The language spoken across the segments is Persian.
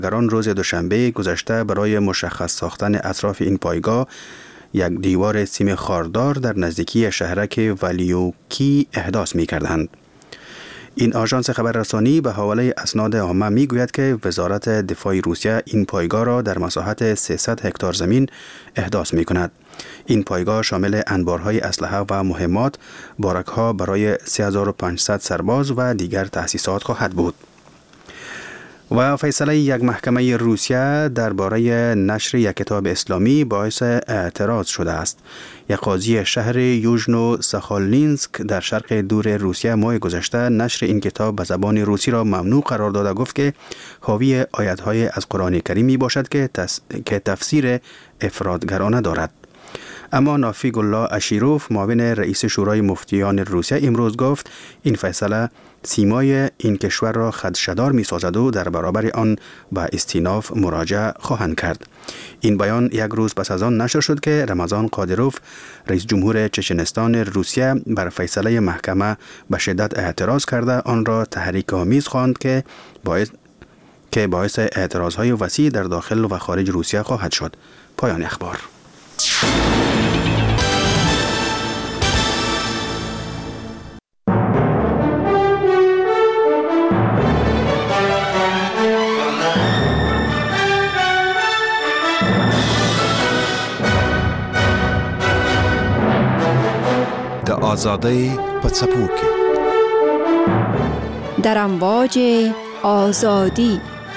در آن روز دوشنبه گذشته برای مشخص ساختن اطراف این پایگاه یک دیوار سیم خاردار در نزدیکی شهرک ولیوکی احداث می کردند. این آژانس خبررسانی به حواله اسناد عامه می گوید که وزارت دفاع روسیه این پایگاه را در مساحت 300 هکتار زمین احداث می کند. این پایگاه شامل انبارهای اسلحه و مهمات، بارک‌ها برای 3500 سرباز و دیگر تأسیسات خواهد بود. و فیصله یک محکمه روسیه درباره نشر یک کتاب اسلامی باعث اعتراض شده است. یک قاضی شهر یوژنو ساخالینسک در شرق دور روسیه ماه گذشته نشر این کتاب به زبان روسی را ممنوع قرار داده گفت که حاوی آیات‌های از قرآن کریم می باشد که تفسیر افراطگرانه دارد. اما نافیگ الله اشیروف معاون رئیس شورای مفتیان روسیه امروز گفت این فیصله سیمای این کشور را خدشه‌دار می‌سازد و در برابر آن به استیناف مراجعه خواهند کرد. این بیان یک روز پس از آن نشر شد که رمضان قادروف رئیس جمهور چچنستان روسیه بر فیصله محکمه به شدت اعتراض کرده آن را تحریک‌آمیز خواند که باعث اعتراض‌های وسیع در داخل و خارج روسیه خواهد شد. پایان اخبار. آزادی په څپو کې در امواج آزادی.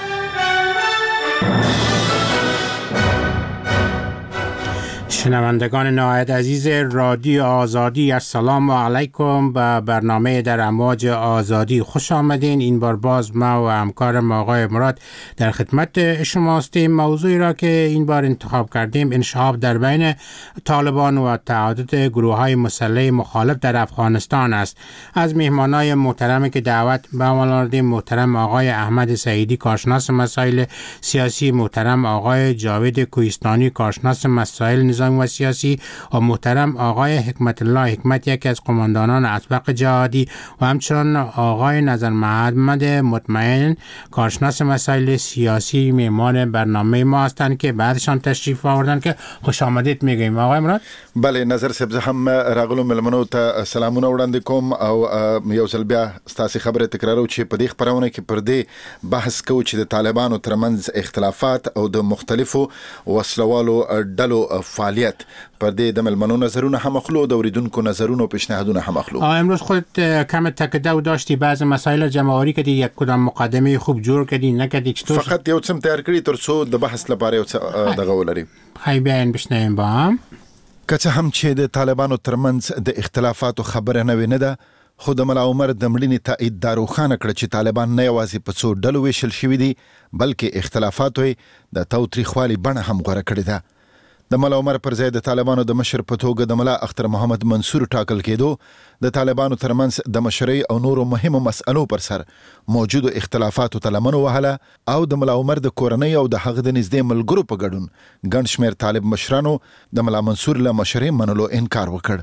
شنوندگان نهایت عزیز رادیو آزادی، السلام علیکم. به برنامه در امواج آزادی خوش آمدین. این بار باز ما و همکارم آقای مراد در خدمت شما هستیم. موضوعی را که این بار انتخاب کردیم انشعاب در بین طالبان و تعدد گروه‌های مسلح مخالف در افغانستان است. از مهمانای محترمی که دعوت به عمل آوردیم محترم آقای احمد سعیدی کارشناس مسائل سیاسی، محترم آقای جاوید کوهستانی کارشناس مسائل نظامی و سیاسی و محترم آقای حکمت الله حکمت یکی از قماندانان اسبق جهادی و همچنان آقای نظر محمد مطمئن کارشناس مسائل سیاسی مهمان برنامه ما هستند که بعدشان تشریف آوردن که خوش آمدید میگیم. آقای مراد. بله نظر صاحب زه هم راغلو ملمنو ته سلامونه وړاندې کوم او یو ځل بیا ستاسو خبره تکرارو چې په دې خبرونه کې پر دې بحث کوو چې د طالبانو ترمنځ اختلافات او د مختلفو وسلوالو ډلو فعالیت پر دې د ملمنو نظرونه هم اخلو د اوریدونکو نظرونه او پیشنهادونه هم اخلو. امروز خودت کم تکده داشتی بعض مسائل جمهوری کردی، یک کدام مقدمه خوب جوړ کردی نکردی؟ چطور؟ فقط یو څه تیار کړی تر څو د بحث لپاره یو څه دغه ولري. خی بیان بشنویم با هم. که څه هم چې د طالبانو ترمنځ د اختلافاتو خبره نه ده، خو د ملا عمر د مړینې تایید دا روښانه کړه چې طالبان نه یوازې په څو ډلو ویشل شوي دي بلکې اختلافاتو یې د تاوتریخوالي بڼه هم غوره کړې ده. د ملا عمر پر ځای د طالبانو د مشر په توګه د ملا اختر محمد منصور ټاکل کېدو د طالبانو ترمنځ د مشرۍ او نورو مهمو مسألو پر سر موجودو اختلافاتو ته لمن وهله او د ملا عمر د کورنۍ او د هغه د نږدې ملګرو په ګډون ګڼ شمېر طالب مشرانو د ملا منصور له مشرۍ منلو انکار وکړ.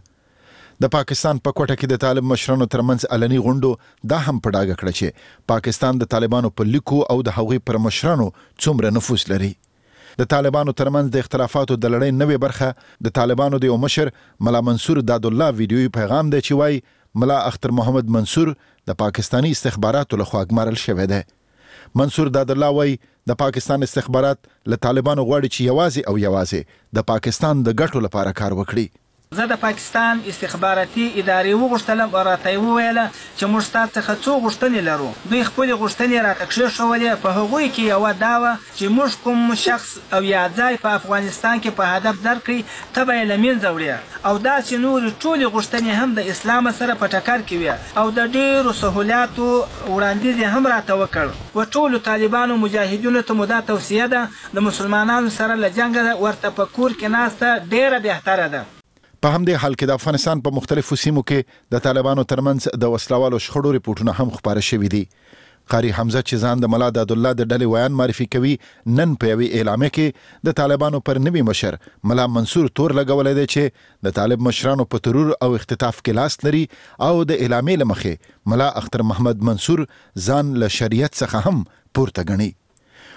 د پاکستان په کوټه کې د طالب مشرانو ترمنځ علني غونډو دا هم په ډاګه کړه چې پاکستان د طالبانو په لیکو او د هغوی پر مشرانو څومره نفوذ لري. د طالبانو ترمنځ د اختلافاتو د لړۍ نوې برخه د طالبانو د یو مشر ملا منصور دادالله ویډیوي پیغام دی چې وایي ملا اختر محمد منصور د پاکستانی استخباراتو لخوا ګمارل شوی دی. منصور دادالله وایي د پاکستان استخبارات له طالبانو غواړي چې یوازې د پاکستان د ګټو لپاره کار وکړي. زه د پاکستان استخباراتي ادارې وغوښتلم او راته یې وویله چې موږ ستا څخه څو غوښتنې لرو. دوی خپلې غوښتنې راته کښېښولې. په هغوی کې یوه دا وه چې موږ کوم شخص او یا ځای په افغانستان کې په هدف درکړي ته به یې له منځه وړې او داسې نورې ټولې غوښتنې هم د اسلام سره په ټکر کې وې او د ډېرو سهولاتو وړاندیز یې هم راته وکړ. و ټولو طالبانو مجاهدینو ته مو دا توصیه ده د مسلمانانو سره له جنګه ورته په کور کې ناسته ډېره بهتره ده. په همدې حال کې د افغانستان په مختلفو سیمو کې د طالبانو ترمنځ د وسلوالو شخړو ریپورټونه هم خپاره شوي دي. قاری حمزه چې ځان د ملا دادالله د ډلې ویان معرفي کوي نن په یوې اعلامیه کې د طالبانو پر نوي مشر ملا منصور تور لګولی دی چې د طالب مشرانو په ترور او اختطاف کې لاس لري او د اعلامیې له مخې ملا اختر محمد منصور ځان له شریعت څخه هم پورته ګڼي.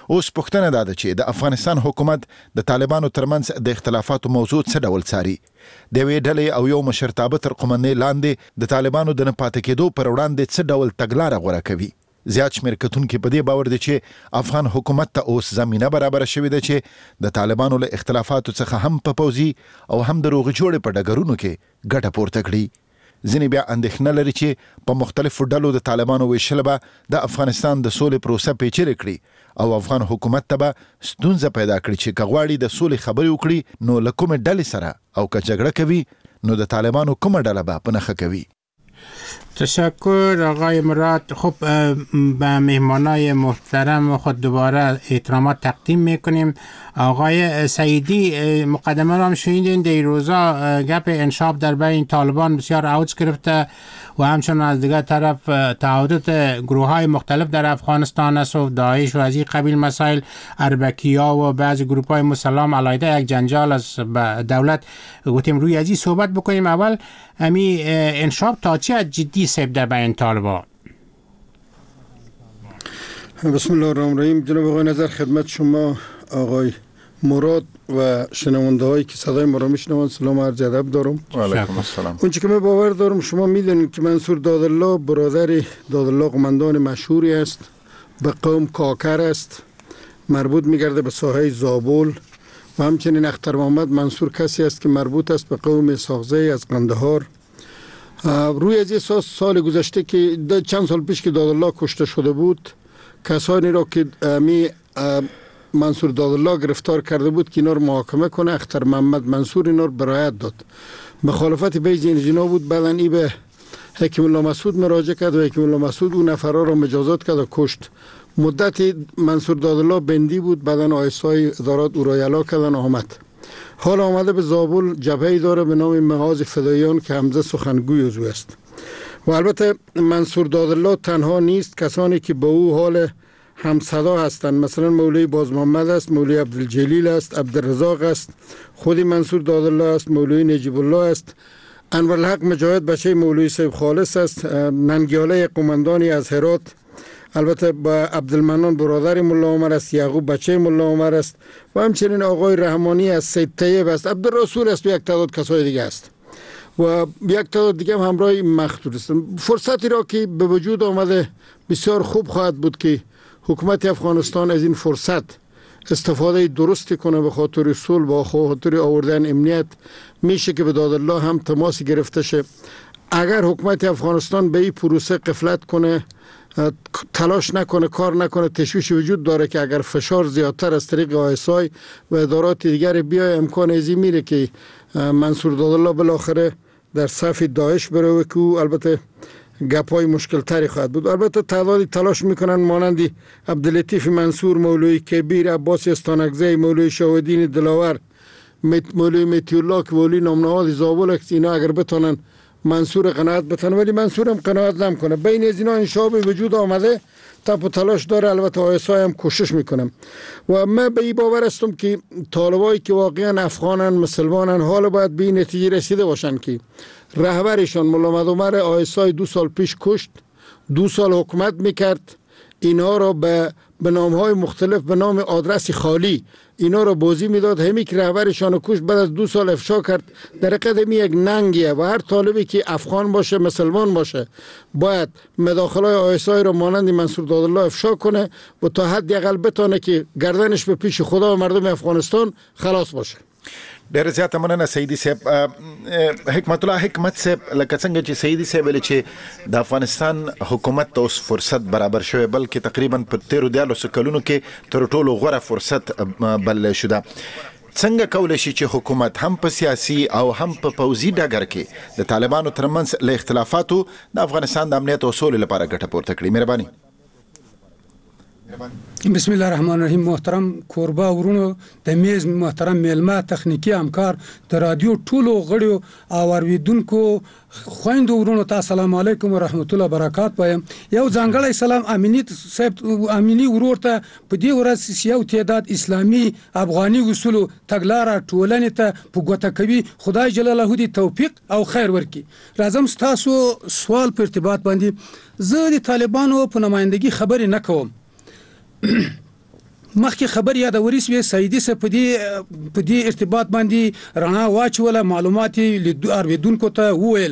اوس پوښتنه ده چې د افغانستان حکومت د طالبانو ترمنځ د اختلافاتو موضوع څه ډول څاري؟ د یوې ډلې او یو مشرتابه تر قومندې لاندې د طالبانو د نه پاتې کېدو پر وړاندې څه ډول تګلاره غوره کوي؟ زیات شمېر کتونکي په دې باور دي چې افغان حکومت ته اوس زمینه برابره شوې ده چې د طالبانو له اختلافاتو څخه هم په پوځي او هم د روغې جوړې په ډګرونو کې ګټه پورته کړي. ځینې بیا اندېښنه لري چې په مختلفو ډلو د طالبانو ویشل به د افغانستان د سولې پروسه پیچلې کړي او افغان حکومت ته به ستونزه پیدا کړي چې که غواړي د سولې خبرې وکړي نو له کومې ډلې سره او که جګړه کوي نو د طالبانو کومه ډله به په نښه کوي. تشکر آقای مراد. خب به مهمانای محترم خود دوباره احترامات تقدیم میکنیم. آقای سعیدی مقدمه را هم شنیدین، در روزا گپ انشاب در بین طالبان بسیار اوج گرفته و همچنان از دیگر طرف تعهدات گروه های مختلف در افغانستان است و داعش و از این قبیل مسائل، اربکی‌ها و بعضی گروه های مسلم علیه یک جنجال از دولت. گفتیم روی از این صحبت بکنیم. اول امی انشاب تا چه جدی سب در بین طالبان؟ بسم الله الرحمن الرحیم. جناب آقای نظر خدمت شما آقای مراد و شنونده هایی که صدای ما را میشنوند سلام عرض ادب دارم. و علیکم السلام. اون چه که من باور دارم شما میدونید که منصور دادالله برادر دادالله قماندان مشهوری است، به قوم کاکر است، مربوط میگرده به ساحه زابل و همچنین اختر محمد منصور کسی است که مربوط است به قوم ساغزه از قندهار. روی از این سال گذشته که چند سال پیش که دادالله کشته شده بود، کسانی را که منصور دادالله گرفتار کرده بود که اینا رو محاکمه کنه، اختر محمد منصور اینا رو برایت داد. مخالفت بیض این جنا بود. بعداً ای به حکیم الله مسعود مراجعه کرد و حکیم الله مسعود اون نفرها را مجازات کرد و کشت. مدت منصور دادالله بندی بود، بعداً آیسای ادارات او را یلا کردن و آمد. حال آمده به زابل جبهه‌ای داره به نام محاذ فداییان که حمزه سخنگوی عضو است. و البته منصور دادالله تنها نیست، کسانی که به او حال همصدا هستند مثلا مولوی باز محمد است، مولوی عبدالجلیل است، عبدالرزاق است، خودی منصور دادالله است، مولوی نجیب الله است، انورالحق مجاهد بچه مولوی صاحب خالص است، ننگیاله قماندانی از هرات، البته با عبدالمنان برادر ملا عمر است، یعقوب بچه ملا عمر است و همچنین آقای رحمانی است، سید طیب است، عبدالرسول است و یک تعداد کسای دیگه است و یک تعداد دیگه هم همراه مخدور است. فرصتی را که به وجود آمده بسیار خوب خواهد بود که حکومت افغانستان از این فرصت استفاده درستی کنه به خاطر صلح، با خاطر آوردن امنیت. میشه که به دادالله هم تماس گرفته شه. اگر حکومت افغانستان به این پروسه غفلت کنه، تلاش نکنه، کار نکنه، تشویش وجود داره که اگر فشار زیادتر از طریق آیسای و ادارات دیگر بیای، امکان ازی میره که منصور دادالله بالاخره در صف داعش بره و که البته گپای مشکل تری خواهد بود. البته تعدادی تلاش میکنن مانند عبداللطیف منصور، مولوی کبیر، عباس استانکزی، مولوی شاهدین دلاور، مولوی متیالله که مولوی نامنهاد زابل است، اینا اگر بتونن منصور قناعت بتونه، ولی منصور هم قناعت نمیکنه. بین از اینا انشاب وجود آمده، تپ و تلاش داره. البته آیسای هم کوشش میکنم و من به این باور هستم که طالبایی که واقعا افغانن، مسلمانن، حال باید به این نتیجه رسیده باشن که رهبرشان ملا محمد عمر آیسای 2 سال پیش کشت، 2 سال حکومت میکرد، اینا را به نامهای مختلف، به نام آدرس خالی اینا را بازی میداد. همی که رهبرشان رو کشت، بعد از 2 سال افشا کرد. در قدم یک ننگیه و هر طالبی که افغان باشه، مسلمان باشه، باید مداخلای آیسای را مانند منصور دادالله افشا کنه و تا حد اقل بتونه که گردنش به پیش خدا و مردم افغانستان خلاص باشه. ډېر زیاته مننه سیدی صاحب. حکمت الله حکمت صاحب، لکه څنګه چې سیدی صاحب ویل چې د افغانستان حکومت ته اوس فرصت برابر شوی، بلکې تقریبا په 13 کلونو کې تر ټولو غوره فرصت بللی شو ده. څنګه کولی شي چې حکومت هم په سیاسي او هم په پوځي ډګر کې د طالبانو ترمنځ له اختلافاتو د افغانستان د امنیت او سولې لپاره ګټه پورته کړي؟ مهرباني. بسم الله الرحمن الرحیم. محترم کوربه ورونو، د میز محترم میلمه، تخنیکی همکار، د رادیو ټولو غړیو او اوریدونکو خویندو ورونو ته السلام علیکم و رحمت الله وبرکات وایم. یو ځانګړی سلام امینی صاحب، امینی ورور ته په دې ورځ یو تعداد اسلامي افغاني اصولو تګلاره ټولنې ته په ګوته کوي. خدای جلاله دې توفیق او خیر ورکړي. راځم ستاسو سوال په ارتباط باندې. زه د طالبانو په نمایندګي خبرې نه کوم. مخکې خبر یادوري سوي سعیدي صاحب په دې ارتباط باندې رڼا واچوله، معلومات اوریدونکو ته وویل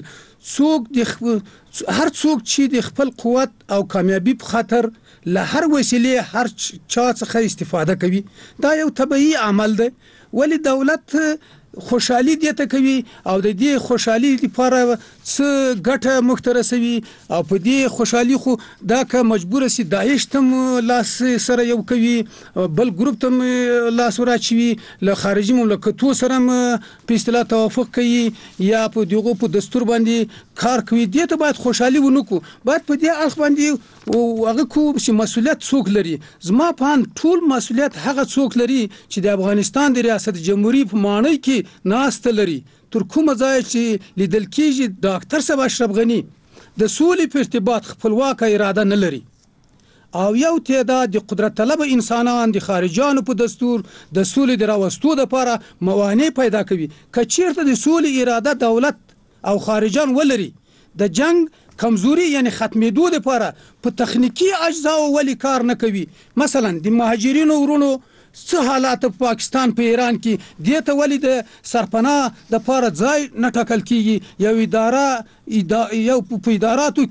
هر څوک چې د خپل قوت او کامیابی په خاطر له هر وسیلې هر چا څخه استفاده کوي، دا یو طبيعي عمل دی. ولی دولت خوشحالي دیته کوي او د دې خوشحالي لپاره څه ګټه مخترسوي او په دې خوشحالي خو دا که مجبور سي داعش تم لاس سره یو کوي، بل ګروپ تم لاس ورچوي، له خارجي مملکتو سره په اصطلاح توافق کوي یا په دغه په دستور باندې کار کوي، دې ته باید خوشحالي ونکو، باید په دې اړه باندې هغه کو چې مسؤلیت څوک لري. زما په ټول مسؤلیت هغه څوک لري چې د افغانستان د ریاست جمهوریت په معنی کې ناست لري. تر کومه ځای چې لیدل کېږي ډاکټر صاحب اشرف غنی د سولې په ارتباط خپلواکه اراده نه لري او یو تعداد د قدرت طلب انسانان د خارجانو په دستور د سولې د راوستو لپاره موانع پیدا کوي. که چیرته د سولې اراده دولت او خارجان ولري، د جنگ کمزوري یعنی ختمېدو لپاره په تخنیکی اجزا ولی کار نه کوي. مثلا د مهاجرینو ورونو څه حالات په پاکستان په ایران کې دیته ولی د سرپناه د لپاره ځای نه ټاکل کیږي، یو اداره یو په اداراتو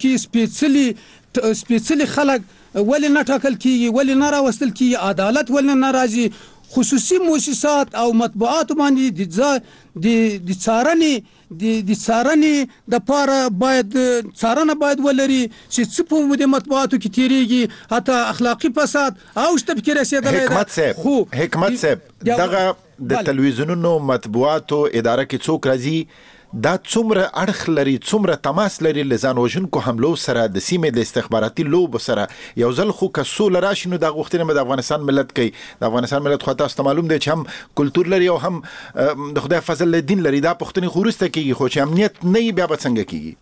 کې سپیڅلي خلک ولی نه ټاکل کیږي، ولی نه راوستل کیږي، عدالت ولی نه راځي. خصوصي مؤسسات او مطبوعات باندې د څارنې د لپاره باید څارنه باید ولري چې څه په د مطبوعاتو کې تیریږي، حتی اخلاقی فساد او شته فکر رسیدلې. حکمت صاحب دغه د تلویزیونونو مطبوعاتو اداره کې څوک راځي، دا څومره اړخ لري، څومره تماس لري لزان وژونکو حملو سره د سیمې د استخباراتي لوب سره؟ یو ځل خو که سوله راشي نو د غوښتنې د افغانستان ملت کوي. د افغانستان ملت خو تاسو ته معلوم دی چې هم کلتور لري او هم د خدای فضل له دین لري. دا پښتني خو وروسته کیږي، خو چې امنیت نه بیا به څنګه کیږي؟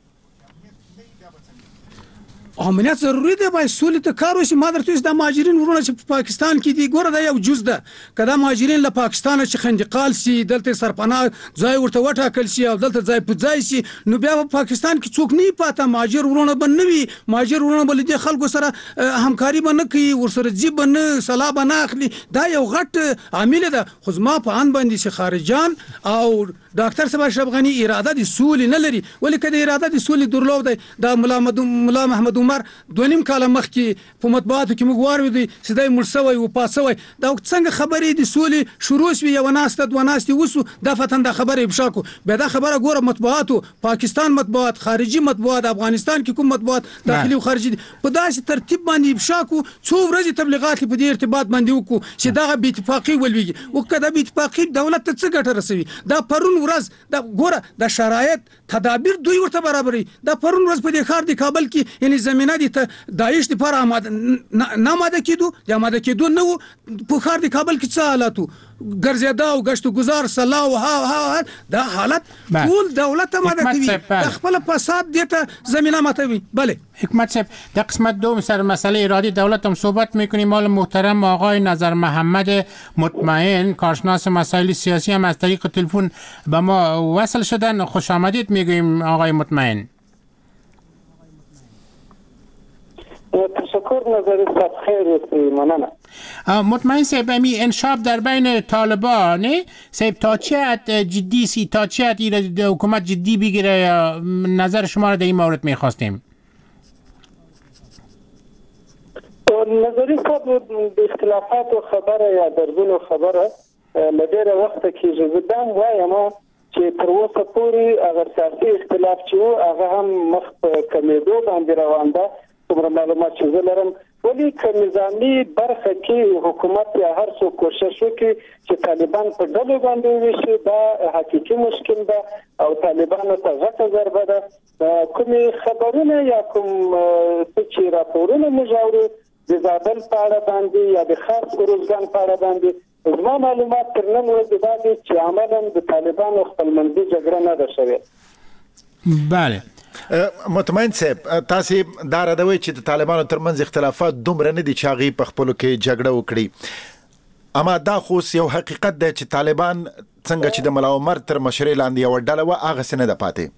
امنیت ضروری دی، باید سولې ته کار وشي. ما درته د مهاجرین ورونه چې په پاکستان کې دي ګوره دا یو جز ده. که دا مهاجرین له پاکستان چې خندقال سي، دلته سرپناه ځای ورته وټاکل شي او دلته ځای په ځای شي، نو بیا په پاکستان کې څوک نه پاته، مهاجر ورونه به نه وي، مهاجر ورونه به له خلکو سره همکاري به نه کوي، ورسره جیب به نه صلاح به نه اخلي. دا یو غټ عامل ده. خو زما په ان باندې چې خارجان او ډاکټر صاحب اشرف غنی اراده د سولې نه لري. ولې کله اراده د سولې درلود دی، دا مولا محمد عمر 2.5 کال مخکې په مطبوعاتو کې موږ واورېدی چې دای مړ شوی و پاسوي. دا څنګه خبرې د سولې شروع شوې، یو ناسته دوه ناستې وسو، دا فتن دا خبره بشاکو بیا دا خبره ګوره مطبوعاتو، پاکستان مطبوعات، خارجي مطبوعات، افغانستان کې کوم مطبوعات داخلي او خارجي په داسې ترتیب باندې بشاکو څو ورځې تبلیغات په دې ارتباط باندې وکړو چې دا بې اتفاقي ولويږي. وکړه بې اتفاقي دولت ته څه ګټه رسوي؟ دا پرون ورځ دا ګوره د شرایط تدابیر دوی ورته برابرې. دا پرون ورځ په دې ښار د کابل کې یعنی زمينه دي داعش لپاره نه آماده کېدو، د آماده کېدو نه وو. په ښار د کابل کې څه حالاتو ګرځېدا او گشت و گذار سلا او ها دا حالت ټول دولت آماده کوي، د خپل فساد دیته زمینه ماتوي. بله حکمت صاحب، در قسمت دوم سر مسئله ارادی دولت هم صحبت میکنیم. مال محترم آقای نظر محمد مطمئن، کارشناس مسائل سیاسی، هم از طریق تلفن به ما وصل شدن. خوش آمدید میگویم آقای مطمئن. تشکر، نظر خیر ممنونم. مطمئن صاحب، امی انشاب در بین طالبان صاحب تا چه حد جدی سی، تا چه حد حکومت جدی بگیره؟ نظر شما را در این مورد میخواستیم. نظری صاحب د اختلافات و خبره یا درزون خبره لدیر وقت کې جزدان وایم چې تر اوسه پورې اگر سیاسي اختلاف چې هغه هم مخ په کمیدو باندې روان ده. کومه معلومات چې زه لرم، ولی که نظامی برخه کې حکومت یا هر څو کوشش وکړي چې طالبان په ډلو باندې وشي، دا حقیقي مشکل ده او طالبانو ته غټه ضربه ده. کومې خبرونه یا کوم څه چې راپورونه موږ اورو د زابل په اړه باندې یا د خاص ارزګان په اړه باندې، زما معلومات تر نن ورځې دا دي چې عملاً د طالبانو خپلمنځي جګړه نه ده شوې. بله مطمئن صاحب، تاسو دا راډوي چې د طالبانو ترمنځ اختلافات دومره نه دي چې هغه په خپلو کې جګړه وکړي. اما دا خو یو حقیقت دی چې طالبان څنګه چې د ملا عمر تر مشرۍ لاندې یو ډله وه، هغه څه نه ده پاتې.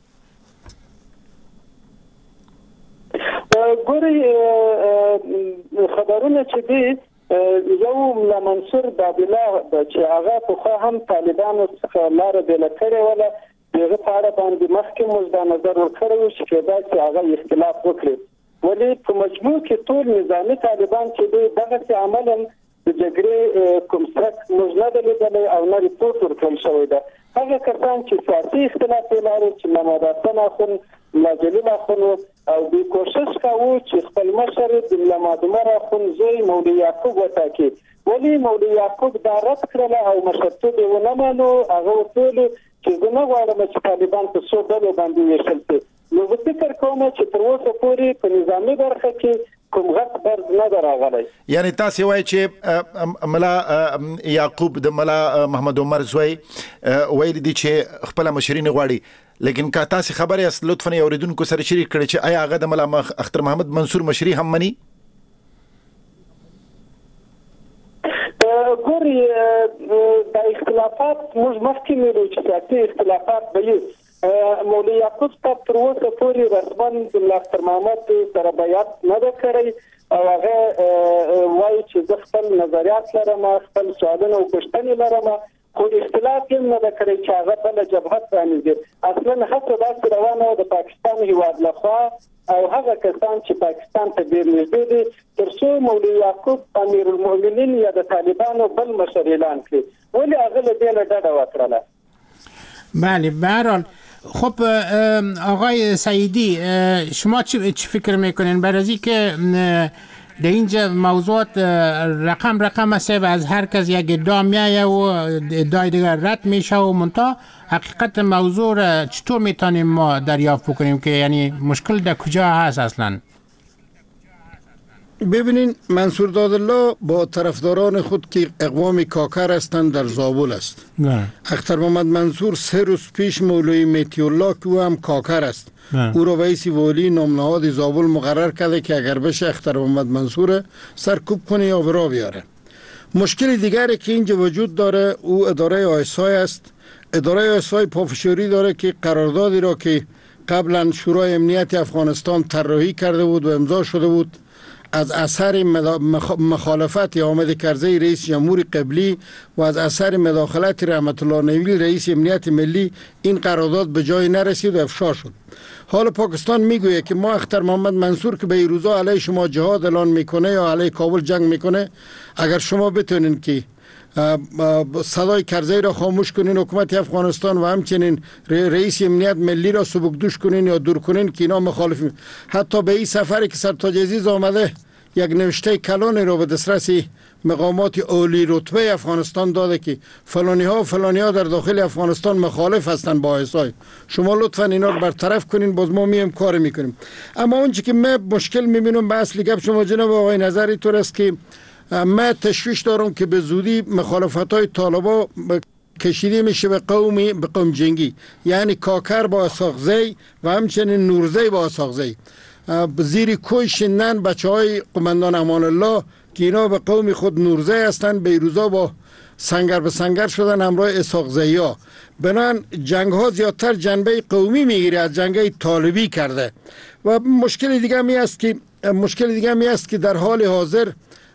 ګوري خبرونه چې دي یو ملا منصور بابلا چې هغه په هم طالبانو څخه لار بیل کړې ولا دغه په اړه باندې مخکې موږ د نظر ورکړو چې کېدا چې هغه اختلاف وکړي ولی په مجموع کې ټول نظامی طالبان چې دغه عملاً د جګړې کوم څه موږ نه لیدلې او نه ریپورت ورکړل شوی ده. هغه کسان چې سیاسي اختلاف لري چې محمد حسن اخون مجلل اخون او د کوشش کاوه چې خپل مشر د لمادمر اخون زوی مولوی یعقوب وټاکي ولی مولوی یعقوب دا رد کړل او مشرتوب یې ونه مانو. هغه ټول چې زه نه غواړم چې طالبان په څو ډلو باندې ویشل شي. نو زه فکر کوم چې تر اوسه پورې په نظامي برخه کې کوم غټ درد نه راغلی. یعنی تاسو وایي چې ملا یعقوب د ملا محمد عمر زوی ویل دي چې خپل مشرین غواړي، لیکن که تاسو خبرې اس لطفا اوریدونکو سره شریک کړئ چې آیا هغه د ملا اختر محمد منصور مشري هم مني؟ ګوري د اختلافات موږ مخکې ویلو چې سیاسي اختلافات به مولوی یعقوب تر اوسه پورې رسما د اختر محمد سره بیعت نه ده کړی او هغه وایي چې زه خپل نظریات لرم، خپل سوالونه او پوښتنې لرم، خو اختلاف یې نه ده کړی چې هغه بل جبهه پرانیزي. اصلا هڅه داسې روانه ده د پاکستان هیواد لخوا او هغه کسان چې پاکستان ته ډېر نږدې دي تر څو مولوی یعقوب امیر المؤمنین یا د طالبانو بل مشر اعلان کړي ولی هغه له دې نه ډډه وکړله. بله به هر حال خب آقای سعیدی شما چی فکر میکنین برای از اینکه در اینجا موضوعات رقم است و از هر کس یک ادعا میایه و ادعای دیگر رد میشه و منتها حقیقت موضوع را چطور میتونیم ما دریافت بکنیم که یعنی مشکل در کجا هست اصلا؟ ببینین منصور دادالله با طرفداران خود که اقوام کاکر هستند در زابل است. اختر محمد منصور 3 روز پیش مولوی میتی الله که او هم کاکر است او را رئیس والی نامنهاد زابل مقرر کرده که اگر بشه اختر محمد منصور سرکوب کنه یا برا بیاره. مشکل دیگری که اینجا وجود داره او اداره آیسای است. اداره آیسای پافشاری داره که قراردادی را که قبلا شورای امنیت افغانستان طراحی کرده بود و امضا شده بود از اثر مخالفت حامد کرزی رئیس جمهور قبلی و از اثر مداخلت رحمت الله نویل رئیس امنیت ملی این قرارداد به جای نرسید و افشا شد. حال پاکستان میگویه که ما اختر محمد منصور که به این روزا علیه شما جهاد اعلان میکنه یا علیه کابل جنگ میکنه، اگر شما بتونین که صدای کرزی را خاموش کنین، حکومت افغانستان و همچنین رئیس امنیت ملی را سبکدوش کنین یا دور کنین که اینا مخالفین. حتی به این سفری که سرتاج عزیز آمده یک نوشته کلانی را به دسترس مقامات عالی رتبه افغانستان داده که فلانی ها در داخل افغانستان مخالف هستند با آیسای. شما لطفا اینا رو برطرف کنین، باز ما میم کار میکنیم. اما اون که من مشکل میبینم به اصلی گپ شما جناب آقای نظری طور است که من تشویش دارم که به زودی مخالفت های طالبا کشیده میشه به قوم جنگی، یعنی کاکر با اسحاقزی و همچنین نورزی با اسحاقزی زیر کوی شنن بچه های قماندان امان الله که اینا به قوم خود نورزی هستند به روزا با سنگر به سنگر شدن همراه اسحاقزی ها. بنان جنگ ها زیادتر جنبه قومی میگیره از جنگ طالبی کرده. و مشکل دیگه می است که در حال حاضر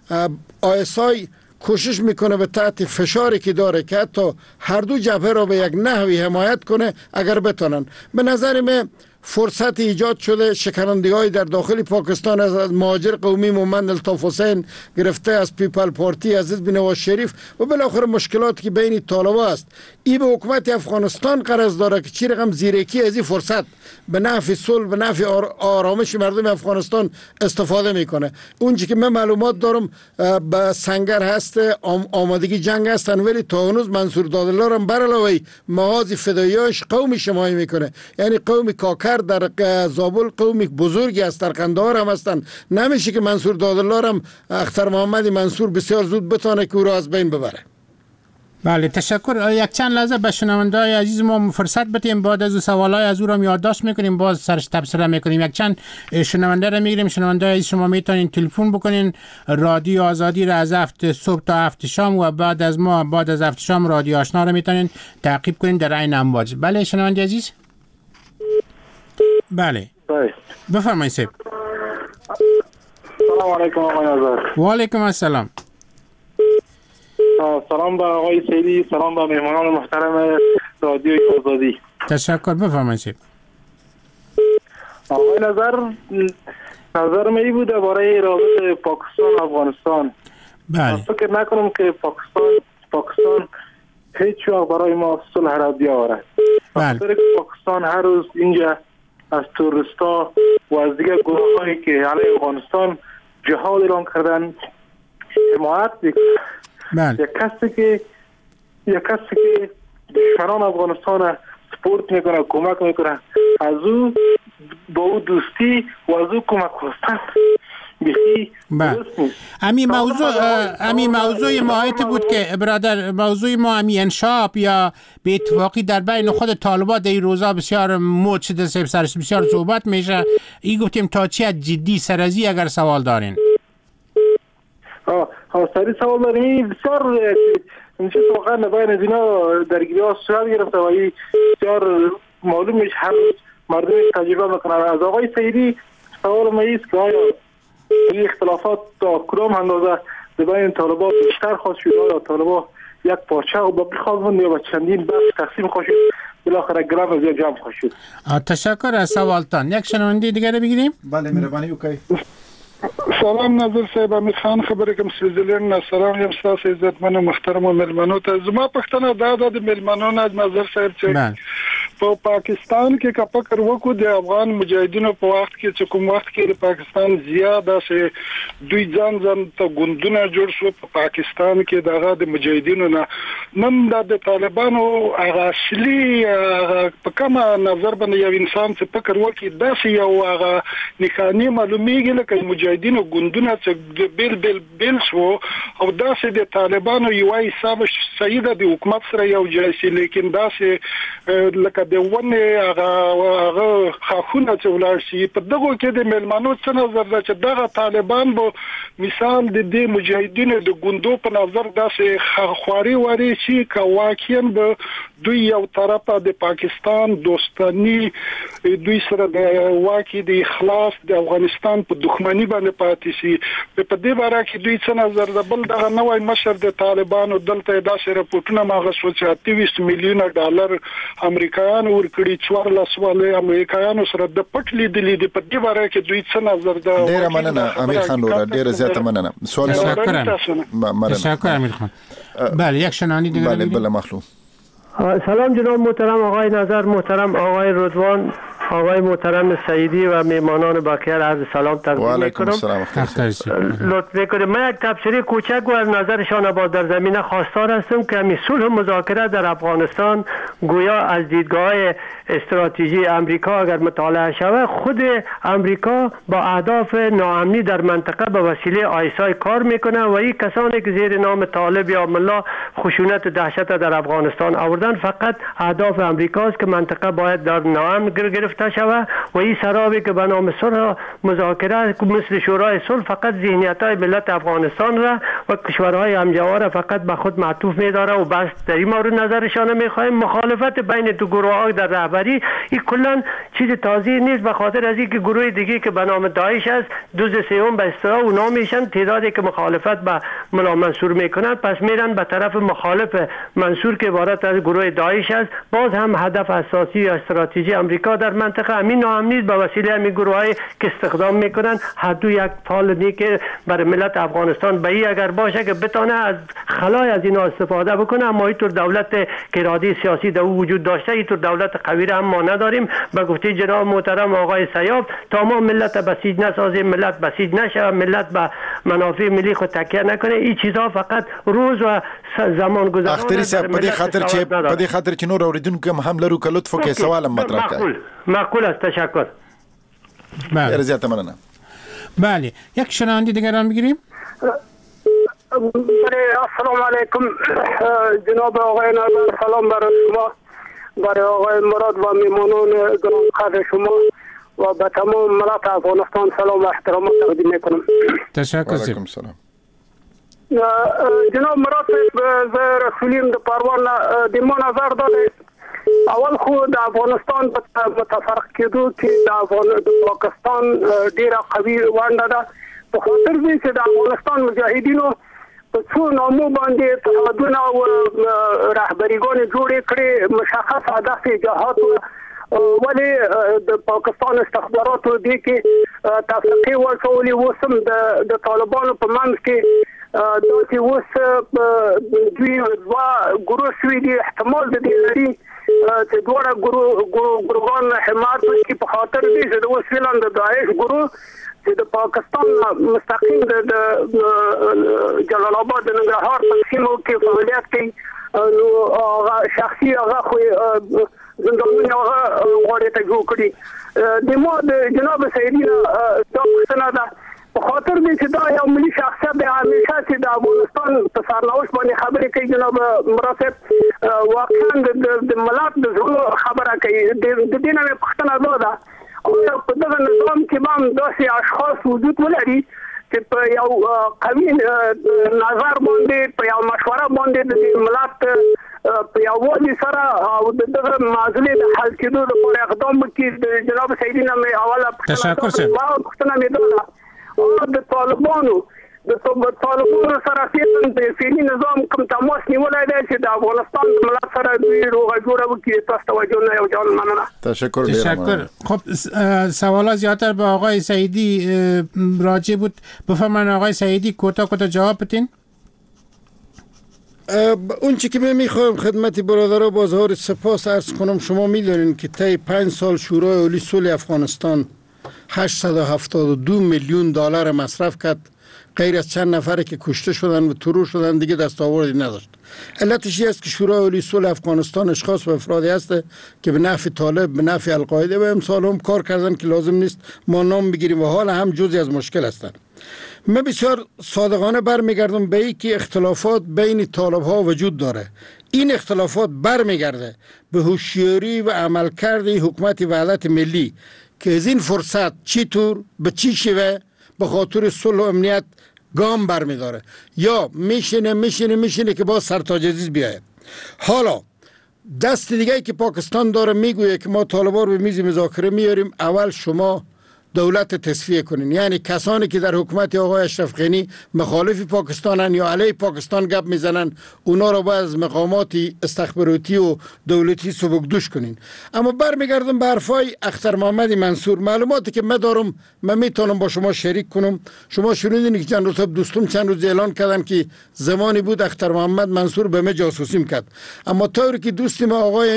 آیسای کوشش میکنه به تحت فشاری که داره که حتی هر دو جبهه را به یک نحوی حمایت کنه اگر بتونن. به نظر من فرصت ایجاد شده شکنندگی در داخل پاکستان از مهاجر قومی مومند الطاف حسین گرفته از پیپل پارتی عزیز بن نواز شریف و بالاخره مشکلاتی که بین طالبا است، این به حکومت افغانستان قرض داره که چی رقم زیرکی از این فرصت به نفع صلح، به نفع آرامش مردم افغانستان استفاده میکنه. اونچه که من معلومات دارم به سنگر هست آمادگی جنگ هستن، ولی تا هنوز منصور دادالله را بر علاوه مغازی فداییاش قوم شمایی میکنه. یعنی قوم کاکر در زابل قومی بزرگی است، در قندهار هم هستن. نمیشه که منصور دادالله هم اختر محمد منصور بسیار زود بتونه که او را از بین ببره. بله تشکر. یک چند لحظه به شنونده‌های عزیز ما فرصت بدیم، بعد از سوالای از او را یادداشت میکنیم، باز سرش تبصره میکنیم. یک چند شنونده را میگیریم. شنونده‌های عزیز شما میتونین تلفن بکنین رادیو آزادی را از 7 صبح تا 7 شام و بعد از 7 شام رادیو آشنا را میتونین تعقیب کنین در عین امواج. بله شنونده عزیز. بله بفرمایید. سلام علیکم آقای آزاد. و علیکم السلام. سلام به آقای سیدی، سلام به مهمانان محترم رادیو آزادی. تشکر، بفرمایید. آقای نظر می بوده برای رابطه پاکستان و افغانستان. بله. فکر نکنم که پاکستان هیچ وقت برای ما صلح را بیاورد. بله. پاکستان هر روز اینجا از توریستا و از دیگر گروه هایی که علیه افغانستان جهاد اعلام کردن حمایت میکنه. بله. یک کسی که دشمنان افغانستان سپورت میکنه، کمک میکنه، از او با او دوستی و از او کمک خواستن بخی درست نیست. امی موضوع ماهیت بود که برادر، موضوع ما امی انشاب یا به اتفاقی در بین خود طالبان در این روزا بسیار موج شده، سرش بسیار صحبت میشه. ای گفتیم تا چی جدی سرازی اگر سوال دارین. سری سوال داریم بسیار میشه واقعا نباید از اینا درگیری ها صورت گرفته و این بسیار معلوم میشه هر مردم تجربه میکنن. از آقای سیدی سوال ما ایست که آیا این اختلافات تا کدام اندازه بین طالبان بیشتر خواهد شد، آیا طالبان یک پارچه و باقی خواهد موند یا با چندین بخش تقسیم خواهد شد، بالاخره گرم از جمع خواهد شد. تشکر از سوالتان. یک شنونده دیگر بگیریم. بله مهربانی وکړئ. سلام نظر صاحب، امیر خان خبره کوم سویزرلند. سلام یم ستاسو عزتمن او محترم مېلمنو ته. زما پښتنه دا د مېلمنو از نظر صاحب چې په پاکستان کې کا فکر وکړو د افغان مجاهدینو په وخت کې چې کوم وخت کې د پاکستان زیاده سه دوی ځان ته ګوندونه جوړ شو په پاکستان کې دغه د مجاهدینو نه نن د طالبانو هغه اصلي په کومه نظر باندې یو انسان چې فکر وکړي دا یو هغه نښانه معلومیږي لکه مجاهدینو ګوندونه چې بیل شو او دا سه د طالبانو یو حساب صحیح د حکومت سره یو جاسي، لیکن دا سه لکه د ونه هغه خاخونه چې ولر شي په دغه کې د ملمنو څه نظر ده چې دغه طالبان به مثال د دې مجاهدینو د ګوندو په نظر داسې خواري واري شي کواکین به دوی یو طرفه د پاکستان دوستانی دوی سره د واکې د اخلاص د افغانستان په دښمنی باندې پاتې شي. په دې باره کې دوی څه نظر ده؟ بل دغه نوې مشر د طالبانو دلته داسې راپورټونه ماغه شو چې 28 میلیونه ډالر امریکایان ورکړي، 14 ولې امریکایانو سره د پټ لیدلې د په دې باره کې دوی څه نظر ده؟ ډیر مننه امیر خان لورا، ډیر زیاته مننه. سوال تشکر امیر خان. بله یک شنانی دیگه. بله بله مخلوق. سلام جناب محترم آقای نظر، محترم آقای رضوان، آقای محترم سعیدی و میهمانان بقیه عرض سلام تقدیم میکنم. لطف میکنید من یک تبصره کوچک و از نظرشان باز در زمینه خواستار هستم که همین صلح مذاکره در افغانستان گویا از دیدگاه استراتژی امریکا اگر مطالعه شود، خود امریکا با اهداف ناامنی در منطقه به وسیله آیسای کار میکنه و این کسانی که زیر نام طالب یا ملا خشونت دهشت در افغانستان آوردن فقط اهداف امریکاست که منطقه باید در ناامن گرفته شود و این سرابی که به نام صلح مذاکره مثل شورای صلح فقط ذهنیت‌های ملت افغانستان را و کشورهای همجوار را فقط به خود معطوف می‌داره و بس. در این مورد نظرشان می‌خوایم. مخالفت بین دو گروه‌ها در رهبری این کلاً چیز تازه نیست، به خاطر از اینکه گروه دیگه که به نام داعش است دوز سوم به اصطلاح اونا میشن، تعدادی که مخالفت به ملا منصور میکنن پس میرن به طرف مخالف منصور که عبارت از گروه داعش است. باز هم هدف اساسی یا استراتژی امریکا در منطقه امین ناامنی به وسیله همین گروهایی که استخدام میکنن هر دو یک فال نیک برای ملت افغانستان به این اگر باشه که بتونه از خلای از اینا استفاده بکنه. اما اینطور دولت که اراده سیاسی در وجود داشته، اینطور دولت قوی را هم ما نداریم. به گفته جناب محترم آقای سیاف تا ما ملت بسیج نسازیم، ملت بسیج نشه، ملت به منافع ملی خود تکیه نکنه، این چیزها فقط روز و زمان گذران اختری صاحب په دې خاطر چې نور اوریدونکو هم لرو که لطف وکړئ سوالم مطرح کړئ. معقول است. تشکر. بله زیاده مننه. بله یک شنونده دیگر هم بگیریم. السلام علیکم جناب آقای نظر، سلام برای شما، برای آقای مراد و میمانان گرانقدر شما و به تمام ملت افغانستان سلام و احترام تقدیم میکنم. تشکر. علیکم سلام. جناب مراد صاحب رسولیم د پروان د ما نظر داده اول خو د افغانستان په متفرق کېدو کې د پاکستان ډیره قوي ونډه ده، په خاطر دې چې د افغانستان مجاهدینو په څو نامو باندې تهادونه او رهبریګان جوړ کړي مشخص هدف جهاد ولی د پاکستان استخباراتو دي کې تفقی ورکولي وسم د طالبانو په منځ کې دا چې وس دوی ګروه شوي دي احتمال د دې لري چې دوړه ګروهان حمایت کوي په خاطر دي چې د وسیلان د داعش ګروه چې د پاکستان مستقیم د جلال آباد د ننګرهار په سیمو کې فعالیت کوي نو شخصي هغه خو زندانونه غواړي ته جوړ کړي د مو د جناب سیدی دا څنګه ده په خاطر دې چې دا یو ملي شخصیت دی همیشه چې د افغانستان په سرنوشت باندې خبرې کوي جناب مراتب واقعا د ملت د زړه خبره کوي د دې نه پښتنه ده او په دغه نظام کې باندې داسې اشخاص وجود ولري چې په یو قوي نظر باندې په یو مشوره باندې د ملت په یو وادي سره او دغه معضلې د حل کېدو لپاره اقدام وکړي د جناب سیدی نه مې اوله تشکر سر پښتنه مې ده د طالبانو سره د فعلي نظام کوم تماس نیولای دی چې د افغانستان د ملت سره دوی روغه جوړه وکړي تاسو توجه نه یو جان مننه تشکر خب سوالا زیادتر به آقای سیدی راجع بود بفرمایید آقای سیدی کوتاه جواب بدین اون چی که من میخوایم خدمت برادرها بازار سپاس عرض کنم شما میدونین که طی 5 سال شورای عالی صلح افغانستان 872 میلیون دلار مصرف کرد غیر از چند نفره که کشته شدن و ترور شدن دیگه دستاوردی نداشت. علتش این است که شورای عالی صلح افغانستان اشخاص و افرادی هست که به نفع طالب به نفع القاعده و امثال هم کار کردن که لازم نیست ما نام بگیریم و حال هم جزئی از مشکل هستند. من بسیار صادقانه برمیگردم به این که اختلافات بین طالب ها وجود داره. این اختلافات برمیگرده به هوشیاری و عملکرد حکومت وحدت ملی که از این فرصت چی طور به چی شوه به خاطر صلح و امنیت گام برمیداره یا میشینه که با سرتاجزیز بیاید. حالا دست دیگه که پاکستان داره میگویه که ما طالبان رو به میز مذاکره میاریم، اول شما دولت تصفیه کنین، یعنی کسانی که در حکومت آقای اشرف غنی مخالف پاکستانن یا علیه پاکستان گپ میزنن اونا رو باید از مقامات استخباراتی و دولتی سبکدوش کنین. اما برمیگردم به حرفای اختر محمد منصور، معلوماتی که من دارم من میتونم با شما شریک کنم. شما شنیدین که جنرال صاحب دوستم چند روز اعلان کردن که زمانی بود اختر محمد منصور به من جاسوسی میکرد، اما طوری که دوستم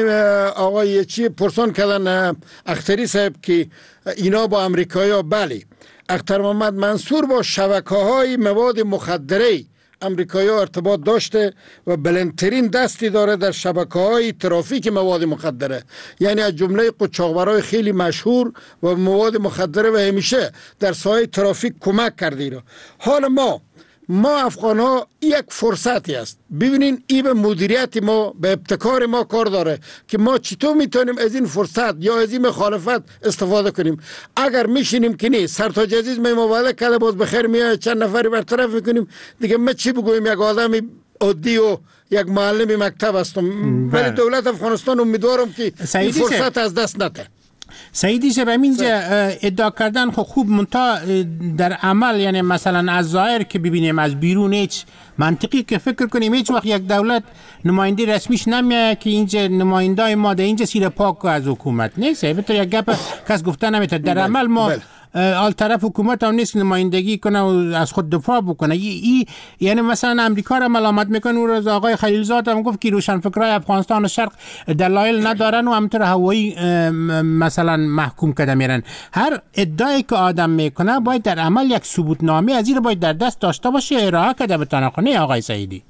آقای چی پرسان کردن اختری صاحب که اینا با امریکایی بله، اختر محمد منصور با شبکه‌های مواد مخدره امریکایی ارتباط داشته و بلندترین دستی داره در شبکه‌های ترافیک مواد مخدره، یعنی از جمله قاچاقبرای خیلی مشهور و مواد مخدره و همیشه در ساحه ترافیک کمک کرده. حالا ما افغان ها یک فرصتی است، ببینین این به مدیریت ما به ابتکار ما کار داره که ما چطور میتونیم از این فرصت یا از این مخالفت استفاده کنیم. اگر میشینیم که نه سرتاج عزیز ما مواله کرده باز بخیر میاد چند نفری برطرف میکنیم دیگه، ما چی بگویم؟ یک آدم عادی و یک معلم مکتب هستم، ولی دولت افغانستان امیدوارم که این فرصت از دست نده. سیدی شب اینجا ادعا کردن خوب منتها در عمل، یعنی مثلا از ظاهر که ببینیم از بیرون هیچ منطقی که فکر کنیم هیچ وقت یک دولت نماینده رسمیش نمیاد که اینجا نماینده ما ده اینجا سیر پاک از حکومت نیست. البته یک گپ کس گفته نمیتونه در عمل ما آل طرف حکومت هم نیست نمایندگی کنه و از خود دفاع بکنه. یعنی مثلا امریکا را ملامت میکنه. اون روز آقای خلیلزاد هم گفت که روشنفکرای افغانستان و شرق دلایل ندارن و همینطور هوایی مثلا محکوم کرده میرن. هر ادعایی که آدم میکنه باید در عمل یک ثبوتنامه از این باید در دست داشته باشه، ارائه کرده بتونه کنه. آقای سعیدی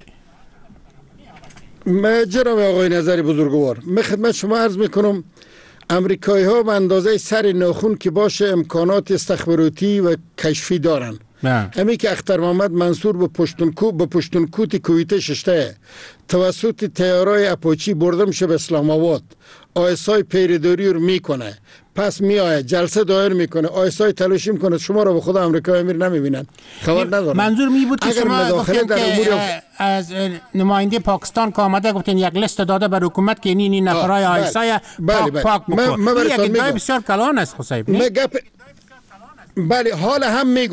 جناب آقای نظری بزرگوار، من خدمت شما عرض میکنم امریکایی ها به اندازه سر ناخون که باشه امکانات استخباراتی و کشفی دارن. همین که اختر محمد منصور به پشتونکوت کویته ششته توسط تیارای اپاچی برده میشه به اسلام آباد، آیسای پیرداری رو میکنه، پس میآید جلسه دایر میکنه، آیسای تلاشی میکنه شما رو به خود امریکا امیر نمیبینن، خبر ندارن. منظور می بود که شما گفتین که از نماینده پاکستان که آمده گفتین یک لیست داده بر حکومت که این نفرای آیسای پاک میکنه. یک ادعای بسیار کلان است خصیب. بله حال هم میگم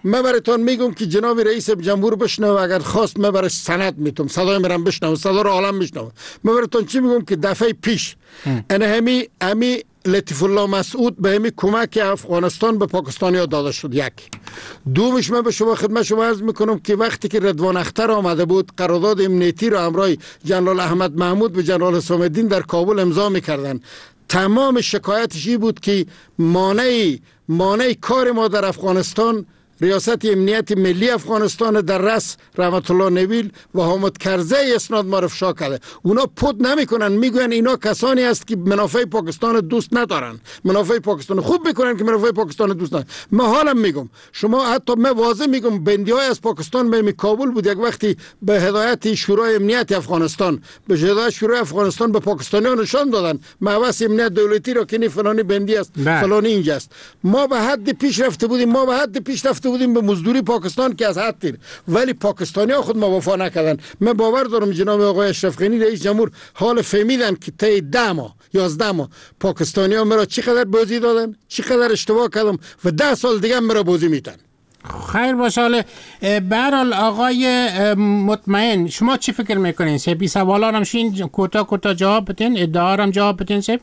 من براتون میگم که جناب رئیس جمهور بشنو، اگر خواست من برای سند میتونم صدای مرم بشنو، صدا رو عالم میشنو. من براتون چی میگم که دفعه پیش امی لطیف الله مسعود به همی کمک افغانستان به پاکستانیا داده شد. یک دومش من به شما خدمت شما عرض میکنم که وقتی که رضوان اختر آمده بود قرارداد امنیتی رو همراه جنرال احمد محمود به جنرال حسام الدین در کابل امضا میکردن، تمام شکایتش بود که مانع کار ما در افغانستان ریاست امنیت ملی افغانستان در رأس رحمت الله نویل و حامد کرزی اسناد ما رو افشا کرده. اونا پود نمیکنن، میگن اینا کسانی است که منافع پاکستان دوست ندارن، منافع پاکستان خوب میکنن که منافع پاکستان دوست ندارن. من حالا میگم شما، حتی من واضح میگم بندیای از پاکستان به کابل بود یک وقتی به هدایت شورای امنیت افغانستان، به هدایت شورای افغانستان به پاکستانیان نشان دادن مبحث امنیت دولتی رو که فلانی بندی است فلانی اینجاست. ما به حد پیش رفته بودیم به مزدوری پاکستان که از حد تیر، ولی پاکستانی‌ها خود ما وفا نکردن. من باور دارم جناب آقای اشرف غنی رئیس جمهور حال فهمیدن که طی 10 ماه 11 ماه پاکستانی‌ها مرا چقدر بازی دادن، چقدر اشتباه کردم و 10 سال دیگه مرا بازی میدن. خیر باشه. به هر حال آقای مطمئن شما چی فکر میکنین؟ سبی سوالا هم شین کوتاه جواب بدین، ادعا هم جواب بدین. سب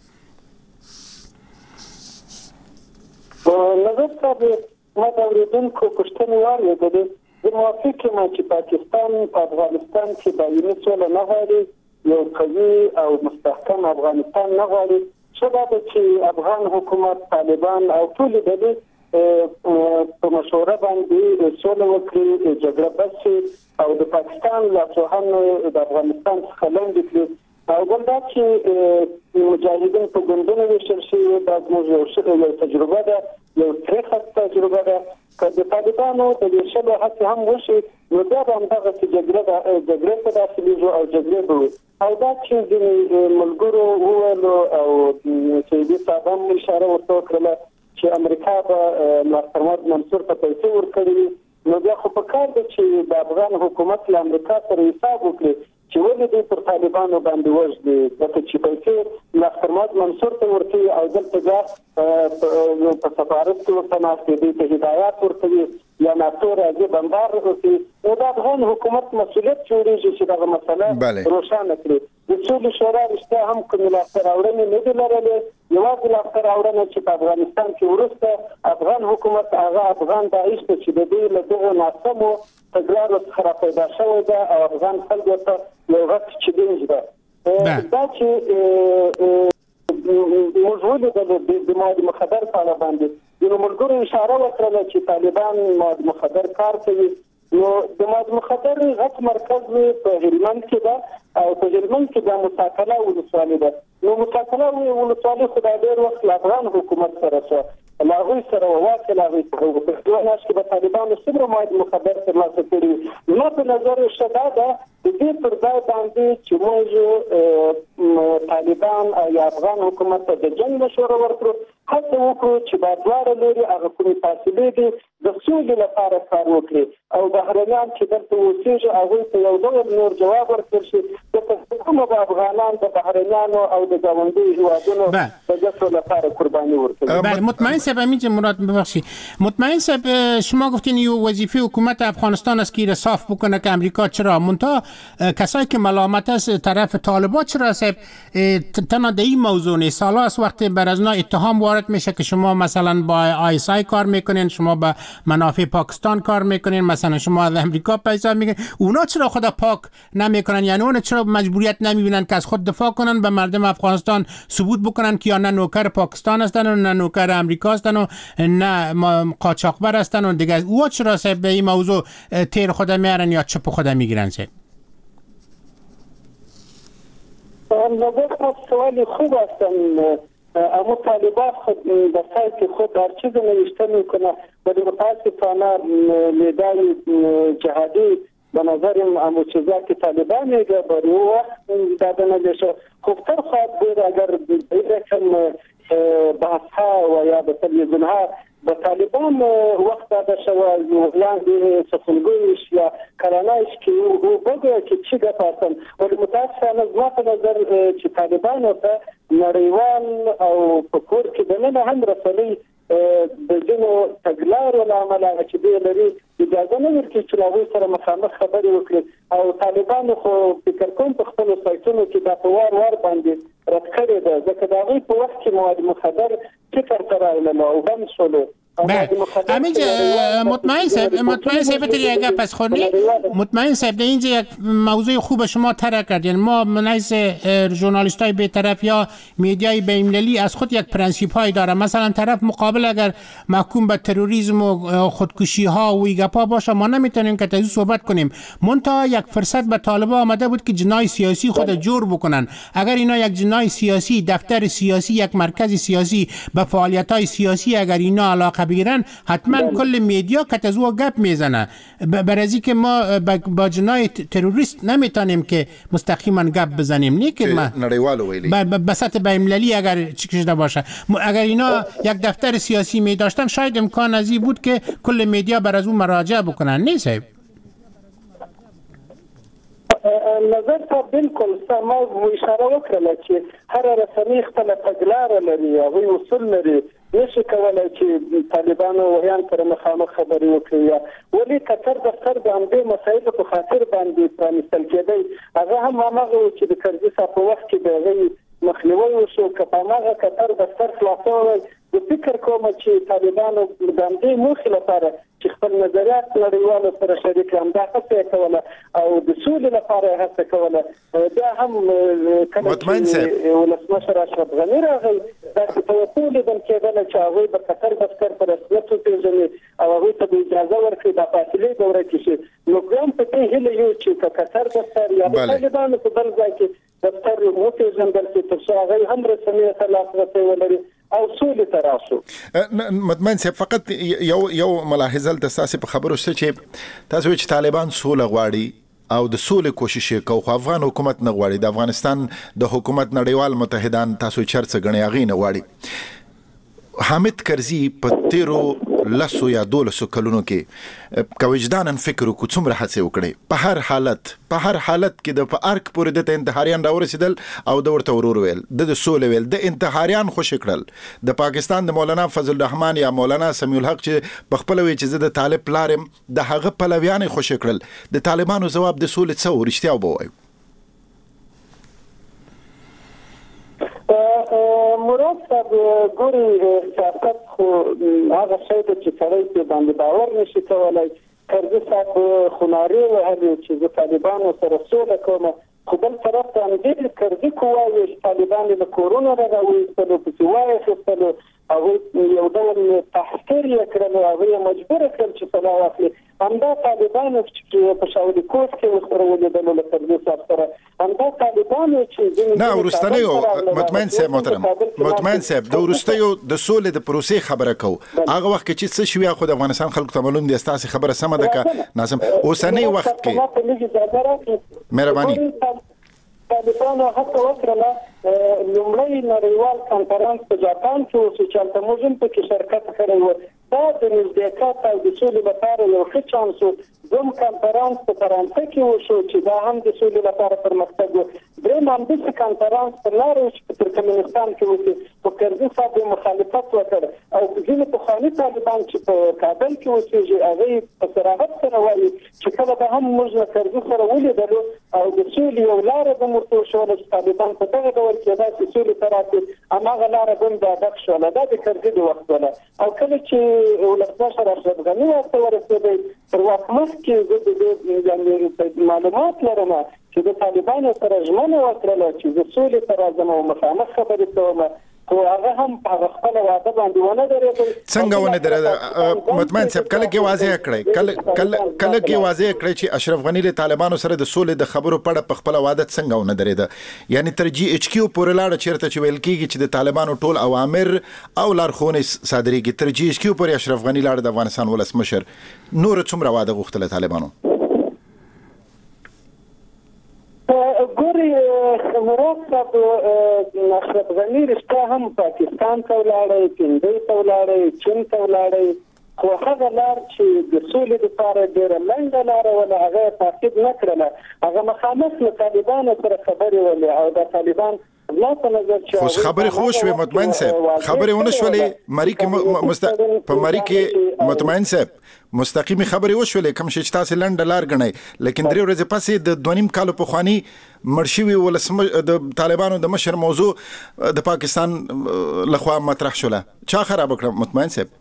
نظر صاحب ما د اوریدونکو پوښتنې واورېدلې. زه موافق یم چې پاکستان په افغانستان کې دایمي سوله نه غواړي، یو قوي او مستحکم افغانستان نه غواړي. ښه دا ده چې افغان حکومت، طالبان او ټولې ډلې په مشوره باندې سوله وکړي، جګړه بس شي او د پاکستان لاسوهنې د افغانستان څخه لنډې کړي. او بل دا چې مجاهدین په ګوندونو ویشل شوي، دا زموږ یو تجربه ده، یو تاریخي تجربه ده. که د طالبانو د ویشلو هڅې هم وشي نو بیا به همدغسې جګړې ته داخلېږو او جګړې به وي. او دا چې ځینې ملګرو وویلو او سیدي صاحب هم اشاره ورته وکړله چې امریکا به ناصر منصور ته پیسې ورکړي وي، نو بیا خو په کار ده چې د افغان حکومت له امریکا سره حساب وکړي چې ولې دوی پر طالبانو باندې وژني، ځکه چې پیسې ناصر منصور ته ورکوي او دلته بیا په سفارت کې ورته ناست دي، دوی ته هدایات ورکوي یا ناتو راځي بمبار وکړي. نو د افغان حکومت مسؤلیت جوړېږي چې دغه مسله روښانه کړي. د سولې شورا رښتیا هم کومې لاسته راوړنې نه دي لرلې، یوازې لاسته راوړنه چې په افغانستان کې وروسته افغان حکومت هغه افغان داعش ته چې د دوی له دغو ناسمو تګلارو څخه را پیدا شوی ده او افغان خلکو ته یو غټ چلنج ده. دا چې موږ ولیدل د مواد مخدر په اړه باندې ځینو ملګرو اشاره وکړله چې طالبان مواد مخدر کار کوي. نو د مواد مخدر غټ مرکز په هلمند کې ده او په هلمند کې د مساکله ولسوالي ده. نو مساکله ولسوالي خو د ډېر وخت له افغان حکومت سره شوه، له هغوی سره وواصل هغوی څخه په دغه میاشت کې به طالبانو څومره مواد مخدر ترلاسه کړي. زما په نظر ښه دا ده د دې پر ځای باندې چې موږ طالبان او یا افغان حکومت ته د جنګ مشوره ورکړو، هڅه وکړو چې دا دواړه لوري هغه کومې فاصلې دي د سولې لپاره کار وکړي او بهرنیان چې دلته اوسېږي هغوی ته یو ډول نور جواب ورکړل شي، ځکه کومه به افغانان د بهرنیانو او د ګاونډیو هېوادونو د ګټو لپاره قرباني ورکوي. مطمئن صاحب همینجا مراد ببخشید، مطمئن صاحب شما گفتین یه وظیفه حکومت افغانستان است که صاف بکنه که امریکا چرا منتها کسایی که ملامت است طرف طالبان چرا صاحب تنها در این موضوع نیست؟ سالا است وقتی بر از اینا اتهام وارد میشه که شما مثلا با ISI کار میکنین، شما با منافع پاکستان کار میکنین، مثلا شما از امریکا پیسه میگیرین، اونا چرا خدا پاک نمیکنن؟ یعنی اونا چرا مجبوریت نمیبینن که از خود دفاع کنن، به مردم افغانستان ثبوت بکنن که یا نه نوکر پاکستان هستن و نه نوکر امریکا هستن و نه قاچاقبر هستن و دیگه او چرا صاحب به این موضوع تیر خود میارن یا چپ خود میگیرن؟ صاحب نظر سوالی خوب هستن. اما طالبان خود در سایت خود هر چیز نوشته میکنه، ولی متاسفانه ندای جهادی به نظرم همون چیزا که طالبان میگه برای او وقت داده نمیشه. خوبتر خواهد بود اگر بیرکم بحث ها و یا به تلویزیون ها به طالبان وقت داده شود ولاند سخنگویش یا کرانایش که او بگه که چی گپ هستن. ولی متاسفانه زما په نظر چې طالبانو ته نړیوال او په کور کې دننه هم رسنۍ د ځینو تګلارو له امله چې دوی لري اجازه نه ورکوي چې له هغوی سره مخامخ خبرې وکړي او طالبانو خو فکر کوم په خپلو سایټونو کې دا په وار باندې رد کړې ده ځکه د هغوی په وخت کې مواد مخدر فکر ته راغلل او بند شولو. همینجا مطمئن صاحب تریگه پس خونی مطمئن صاحب در اینجا یک موضوع خوب شما طرح کردین. ما منیز ژورنالیست های بی‌طرف یا میدیای بین‌المللی از خود یک پرنسیپ های داره. مثلا طرف مقابل اگر محکوم به تروریسم و خودکشی ها و ایگپا باشه ما نمیتونیم که تازه صحبت کنیم. منتها یک فرصت به طالبان آمده بود که جنای سیاسی خود جور بکنن. اگر اینا یک جنای سیاسی، دفتر سیاسی، یک مرکز سیاسی به فعالیت های سیاسی اگر اینا علاقه بگیرن حتما کل میدیا کتزو گپ میزنه. برای که ما با جنای تروریست نمیتونیم که مستقیما گپ بزنیم. نه که ما به سطح بین‌المللی اگر چیزی باشه اگر اینا یک دفتر سیاسی می داشتن شاید امکان ازی بود که کل میدیا بر از اون مراجعه بکنن. نه صاحب نظر ته بالکل سم اشاره وکړه چې هر رسنۍ خپل تګلارې لري او اصول لري. نشي کولای چې طالبانو ویان پر مخامخ خبرې وکړي ولی قطر دفتر د همدې مسایلو په خاطر باندې پرانیستل کېدی. هغه هم هغه چې د کرزي صاحب په وخت کې د مخنیوي وشو که په هغه قطر دفتر خلاصول د فکر کوم چې طالبانو د همدې موخې لپاره چې خپل نظریات نړیوالو سره شریک کړي دا هڅه کوله او د سولې لپاره هڅه کوله. دا هم مطمئن صاحب ولسمشر اشرف غني راغی دا چې په ټول د کېدل چې هغه د قطر دفتر پر رسمیت وپیژني او هغه ته اجازه ورکړي د فاصله دوره کې شي. نو ګرام په دې هله یو چې قطر دفتر یا طالبانو په بل ځای کې دفتر وپیژندل چې تر څو هغه هم رسمي خلاصه ولري او سولې ته راشو. مطمئن صاحب فقط یو ملاحظه د تاسو په خبرو څه چې تاسو چې طالبان سوله غواړي او د سولې کوشش کوي خو افغان حکومت نه غواړي. د افغانستان د حکومت نړیوال متحدان تاسو چرڅ غنی اغي نه غواړي. حامد کرزي په 13 لسو یا 12 کلونو کې کوجدانن فکر کو څومره هڅه وکړي په هر حالت کې د په ارک پورې د انتحاریان راورسیدل او د ورته ورور ویل د سولې ویل د انتحاریان خوش کړل. د پاکستان د مولانا فضل الرحمن یا مولانا سمیع الحق چې په خپل وی چې زه د طالب لارم د هغه پلویان خوش کړل. د طالبانو جواب د سولې څو رښتیا وبوي. مراد صاحب ګوري سیاست خو هغه شی چې سړی په باندې باور نشي کولای. کرزي صاحب خناري وهلي چې د طالبانو سره سوله کوم خو بل طرف ته هم کرزي کوي چې طالبان له کورونو راغوي په لوپسوای خپل او یو ډول تحقیر یې کړل او هغه مجبور کړل چې صلاح واخلي. همدا طالبانو چې په شاولي کوټ کې وسره د له کرزي صاحب سره همدا طالبانو چې نه ورستنیو مطمئن صاحب محترم مطمئن صاحب د ورستیو د سولې د پروسې خبره کو هغه وخت چې څه شوی خو د افغانستان خلکو ته معلوم دي تاسو خبره سم ده که ناسم اوسنی وخت کې مهرباني طالبانو هڅه وکړه لومړی نړیوال کانفرنس په جاپان کې چې چلته موږ په کې شرکت کړی و. دا د نزدېکت او د سولې لپاره یو ښه چانس و. دوم کانفرنس په فرانسه کې وشو چې دا هم د سولې لپاره پرمختګ و. دریم هم د کانفرنس په لاره چې په ترکمنستان کې وشو په کرزي صاحب مخالفت وکړ او ځینې پخواني طالبان چې په کابل کې اوسېږي هغه په صراحت سره وایي چې کله به هم موږ له کرزي سره ولیدلو او د سولې یو لاره به موږ شوله چې طالبان په دغه ډول کې دا چې سولې ته راتلل هماغه لاره به د هدف شوله. دا د کرزي د وخت وله او کله چې ولسمشر اشرف غني ورته ورسېدی تر واک مخکې زه د معلومات لرم چې د طالبانو سره ژمنه وکړله چې زه سولې ته راځم او مخامخ خبرې کوم خو هغه هم په خپل وعده باندې ونه درېدل. څنګه ونه درېدل مطمئن صاحب کله کې واضح کړی کله کې واضح کړی چې اشرف غني له طالبانو سره د سولې د خبرو پړه په خپل وعده څنګه ونه درېده. یعنی تر جی ایچ کیو پورې لاړه چیرته چې ویل کیږي چې د طالبانو ټول اوامر او لارښوونې صادرېږي تر جی ایچ کیو پورې اشرف غني لاړه د افغانستان ولسمشر نور څومره وعده غوښتله طالبانو. ګوري مراد صاحب اشرف غني رښتیا هم پاکستان ته ولاړی هندۍ ته ولاړی چین ته ولاړی خو هغه لار چې د سولې لپاره ډېره لنډه لاره وله هغه تعقیب نه کړله. هغه مخامخ له طالبانو سره خبرې ولې او د طالبان زما په نظر چې خو خبرې خو شوې مطمئن صاحب خبرې ونه شولې مری کې په مری کې مطمئن صاحب مستقیمي خبرې وشولې کوم چې تاسو لنډ لار غنئ لیکن درې ورځې پسې د 2.5 کال په خواني مرشوي ولسم د طالبانو د مشر موضوع د پاکستان لخوا مطرح شوله چا خراب کړ مطمئن صاحب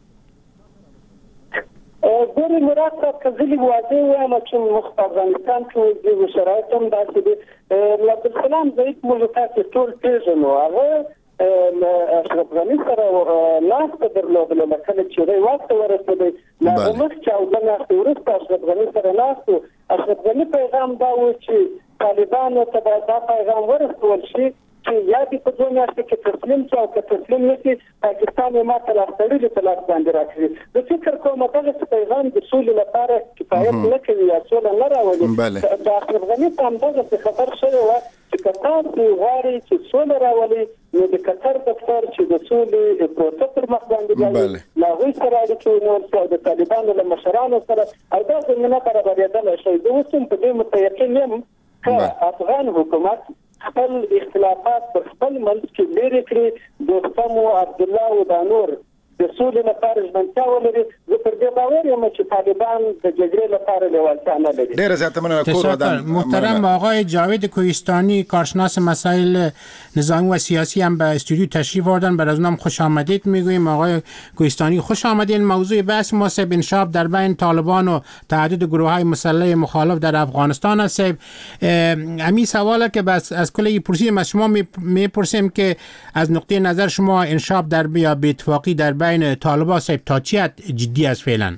ګوري مراد کزلی واځي وایم چې مخ په افغانستان کې د شرایط هم داسې دي عبدالسلام زید موږ تاسو ټول پیژنو هغه اشرف غنی سره لاس درلودل لکه چې دوی وخت ورسېدل لا مخ چې او د ناس ورسته اشرف غنی سره لاس اشرف غنی پیغام دا و چې طالبانو ته دا پیغام ورسول شي چې یا دې په دوه میاشتو کې تسلیم شي او که تسلیم نشي پاکستان یې ماته لاستړي په لاس باندې راکړي د فکر کوم دغه پیغام د سولې لپاره کفایت نه کوي یا سوله نه راولي د اشرف غنی په همدغه خبر شوی و چې قطر غواړي چې سوله راولي نو د قطر دفتر چې د سولې پروسه پر مخ باندې دی لا غوي سره اړیکې نو د طالبانو له مشرانو سره او دا زمينه برابرېدل شي د اوسم په دې متيقن یم چې افغان حکومت خپل اختلافات پر خپل منځ کې لري کړی دوستمو عبد الله و دانور د سولې لپاره ژمنتیا ولري زه پر دې باور یم چې طالبان د جګړې لپاره لیوالتیا نه لري. ډېره زیاته مننه کور ودان محترم آقای جاوید کوهستانی کارشناس مسائل نظامی و سیاسی هم به استودیو تشریف آوردن بر از اونم خوش آمدید میگوییم. آقای کوهستانی خوش آمدین. موضوع بحث ما سب انشاب در بین طالبان و تعدد گروه‌های مسلح مخالف در افغانستان است. همین سواله که بس از کل پرسیدیم از شما میپرسیم که از نقطه نظر شما انشاب در بیا به اتفاقی در بین طالبان صاحب تا چی جدی است فعلا؟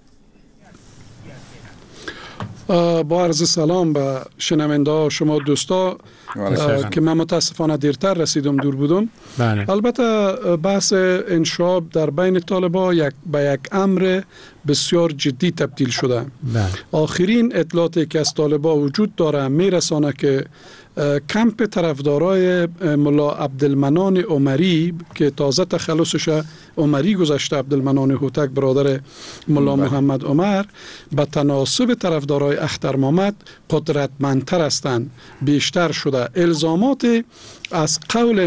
با عرض سلام به شنونده شما دوستا که من متاسفانه دیرتر رسیدم دور بودم. البته بحث انشاب در بین طالبان به یک امر بسیار جدی تبدیل شده. آخرین اطلاعاتی که از طالبان وجود داره میرسانه که کمپ طرفدارای ملا عبدالمنان عمری که تازه تخلصش عمری گذشته، عبدالمنان هوتک برادر ملا محمد عمر، به تناسب طرفدارای اختر محمد قدرتمندتر هستند، بیشتر شده. الزامات از قول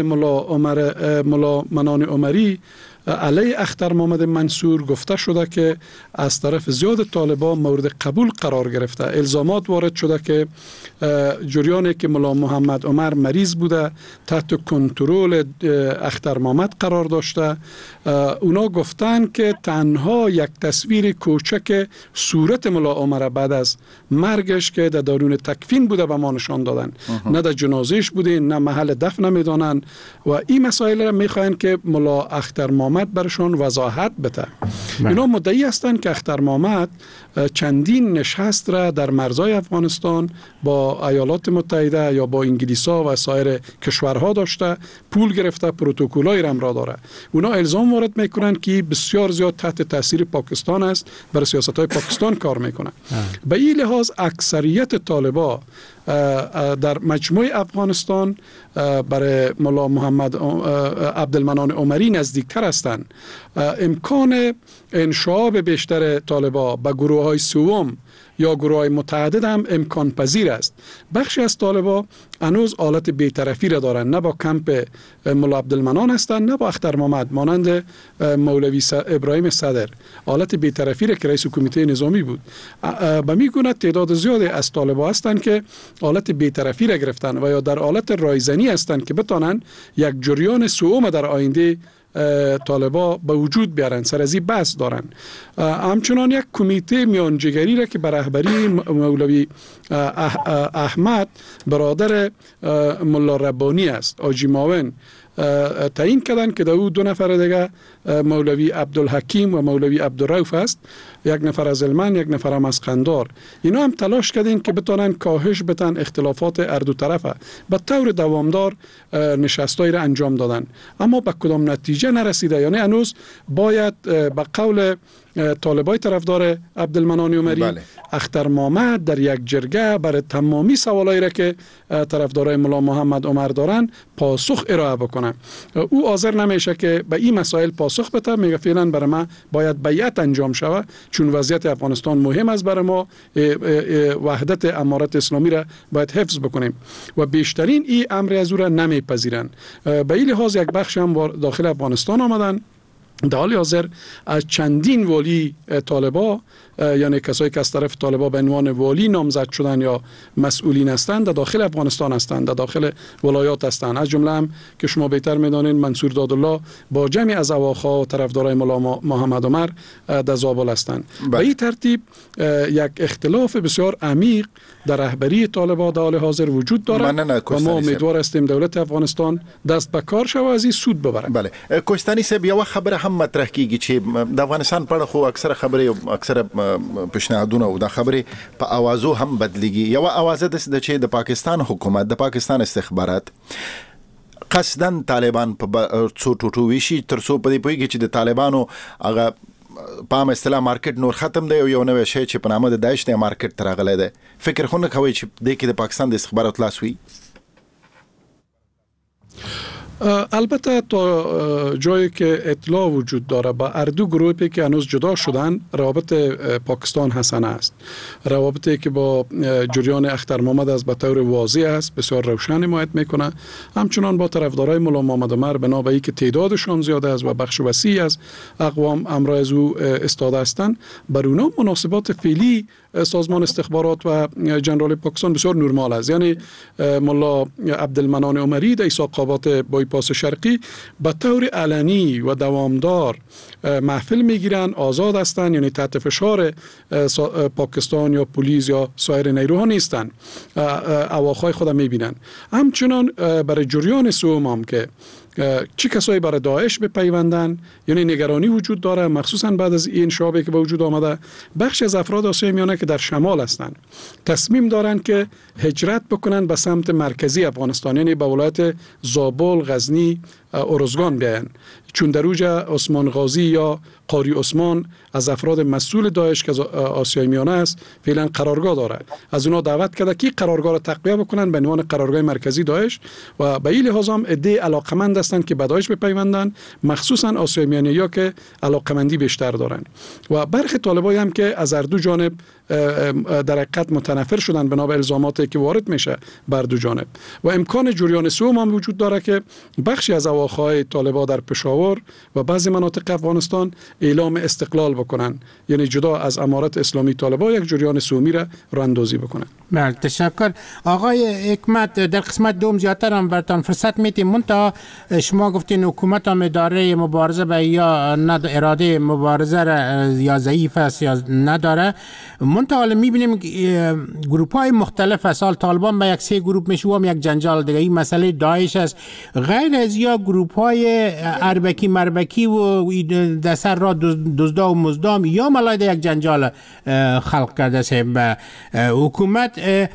ملا منان عمری علی اختر محمد منصور گفته شده که از طرف زیاد طالبان مورد قبول قرار گرفته. الزامات وارد شده که جریانی که ملا محمد عمر مریض بوده تحت کنترل اختر محمد قرار داشته. اونا گفتن که تنها یک تصویر کوچک صورت ملا عمر بعد از مرگش که در دارون تکفین بوده به ما نشان دادن، نه در جنازهش بوده نه محل دفن میدانن و این مسائل را میخواین که ملا اختر محمد برشان وضاحت بده. اینا مدعی هستند که اختر محمد چندین نشست را در مرزهای افغانستان با ایالات متحده یا با انگلیسا و سایر کشورها داشته، پول گرفته، پروتکل‌های را امرا داره. اونا الزام وارد میکنن که بسیار زیاد تحت تاثیر پاکستان است، برای سیاست‌های پاکستان کار میکنه. به این لحاظ اکثریت طالبان در مجموع افغانستان برای ملا محمد عبدالمنان عمری نزدیکتر هستند. امکان انشعاب بیشتر طالبان به گروه‌های سوم یا گروه‌های متعدد هم امکان پذیر است. بخشی از طالبان هنوز حالت بی‌طرفی را دارند، نه با کمپ ملا عبدالمنان هستند نه با اختر محمد، مانند مولوی ابراهیم صدر حالت بی‌طرفی را که رئیس کمیته نظامی بود. به میگونه تعداد زیادی از طالبان هستند که حالت بی‌طرفی را گرفتن و یا در حالت رایزنی هستند که بتانند یک جریان سوم در آینده طالبا به وجود بیارن. سر از این بحث دارن. همچنان یک کمیته میانجیگری را که بر رهبری مولوی احمد برادر ملا ربانی است، آجی معاون، تعیین کردن که دو نفر دیگه مولوی عبدالحکیم و مولوی عبدالرؤف است، یک نفر از علمان، یک نفر هم از قندار. اینا هم تلاش کردن که بتونن کاهش بدن اختلافات هر دو طرفه. به طور دوامدار نشستایی را انجام دادن اما به کدام نتیجه نرسیده. یعنی هنوز باید به قول طالبای طرفدار عبدالمنان عمری اختر محمد در یک جرگه برای تمامی سوالایی را که طرفدارای ملا محمد عمر دارن پاسخ ارائه بکنه. او حاضر نمیشه که به این مسائل پاسخ بده، میگه فعلا برای ما باید بیعت انجام شود چون وضعیت افغانستان مهم است، برای ما وحدت امارت اسلامی را باید حفظ بکنیم و بیشترین این امر از او را نمیپذیرن. به این لحاظ یک بخش هم داخل افغانستان آمدن. در حال حاضر از چندین والی طالبا، یعنی کسایی که از طرف طالبا به عنوان والی نامزد شدن یا مسئولین هستند، در داخل افغانستان هستند، در داخل ولایات هستند. از جمله هم که شما بهتر میدانید منصور دادالله با جمعی از اواخا و طرفدارای مولا محمد عمر در زابل هستند. به این ترتیب یک اختلاف بسیار عمیق در رهبری طالبا در حال حاضر وجود دارد و ما امیدوار هستیم دولت افغانستان دست به کار شود از این سود ببرد. بله کوهستانی صاحب، یو خبره هم مطرح کیږي چې د افغانستان په اړه خو اکثره خبرې اکثره پیشنهادونه او د خبرې په اوازو هم بدلیږي. یو اوازه د چې د پاکستان حکومت، د پاکستان استخبارات قصدن طالبان په څو ټوټو ویشي تر څو په دې پوهیږي چې د طالبانو هغه پام اصطلاح مارکیټ نور ختم دی او یو نوې شی چې په نامه د داعش نه مارکیټ ترغلی دی. فکر خو نه کوي چې د کې د پاکستان د استخبارات لاس وي؟ البته تا جایی که اطلاع وجود داره با اردو گروهی که هنوز جدا شدن روابط پاکستان حسنه است. روابطی که با جریان اختر محمد از به طور واضح است، بسیار روشن حمایت میکنه. همچنان با طرفدارای مولا محمد عمر بنا به اینکه تعدادشان زیاده است و بخش وسیعی از اقوام امرای از او استاده هستند، بر اونا مناسبات فعلی سازمان استخبارات و جنرال پاکستان بسیار نرمال است. یعنی مولا عبدالمنان عمری در اسحاق‌آباد بایپاس شرقی به طور علنی و دوامدار محفل میگیرن، آزاد هستند، یعنی تحت فشار پاکستان یا پلیس یا سایر نیروها نیستند، اواخای خود میبینن. همچنان برای جریان سوم هم که چه کسایی برای داعش بپیوندن، یعنی نگرانی وجود داره، مخصوصا بعد از این انشابی که به وجود آمده. بخش از افراد آسیای میانه که در شمال هستند تصمیم دارند که هجرت بکنن به سمت مرکزی افغانستان، یعنی به ولایت زابل، غزنی، ارزگان بیاین، چون در اوجه عثمان غازی یا قاری عثمان از افراد مسئول داعش که آسیای میانه است فعلا قرارگاه داره. از اونا دعوت کرده که قرارگاه را تقویه بکنن به عنوان قرارگاه مرکزی داعش و به این لحاظ هم عده علاقمند هستند که به داعش بپیوندن، مخصوصا آسیای میانه یا که علاقمندی بیشتر دارن. و برخی طالبایی هم که از هر دو جانب در حقیقت متنفر شدن بنا به الزاماتی که وارد میشه بر دو جانب. و امکان جریان سوم هم وجود داره که بخشی از اواخای طالبا در پشاور و بعضی مناطق افغانستان اعلام استقلال بکنن، یعنی جدا از امارت اسلامی طالبا یک جریان سومی را راهاندازی بکنن. بله تشکر. آقای حکمت، در قسمت دوم زیادتر هم براتون فرصت میتیم. منتها شما گفتین حکومت هم اداره مبارزه به یا اراده مبارزه یا ضعیف است یا نداره. منتها میبینیم گروپ های مختلف است. طالبان به یک سه گروپ میشه و هم یک جنجال دیگه. این مسئله داعش است. غیر از یا گروپ های اربکی مربکی و دسر را دزدا و مزدام یا ملاید یک جنجال خلق کرده است. حکومت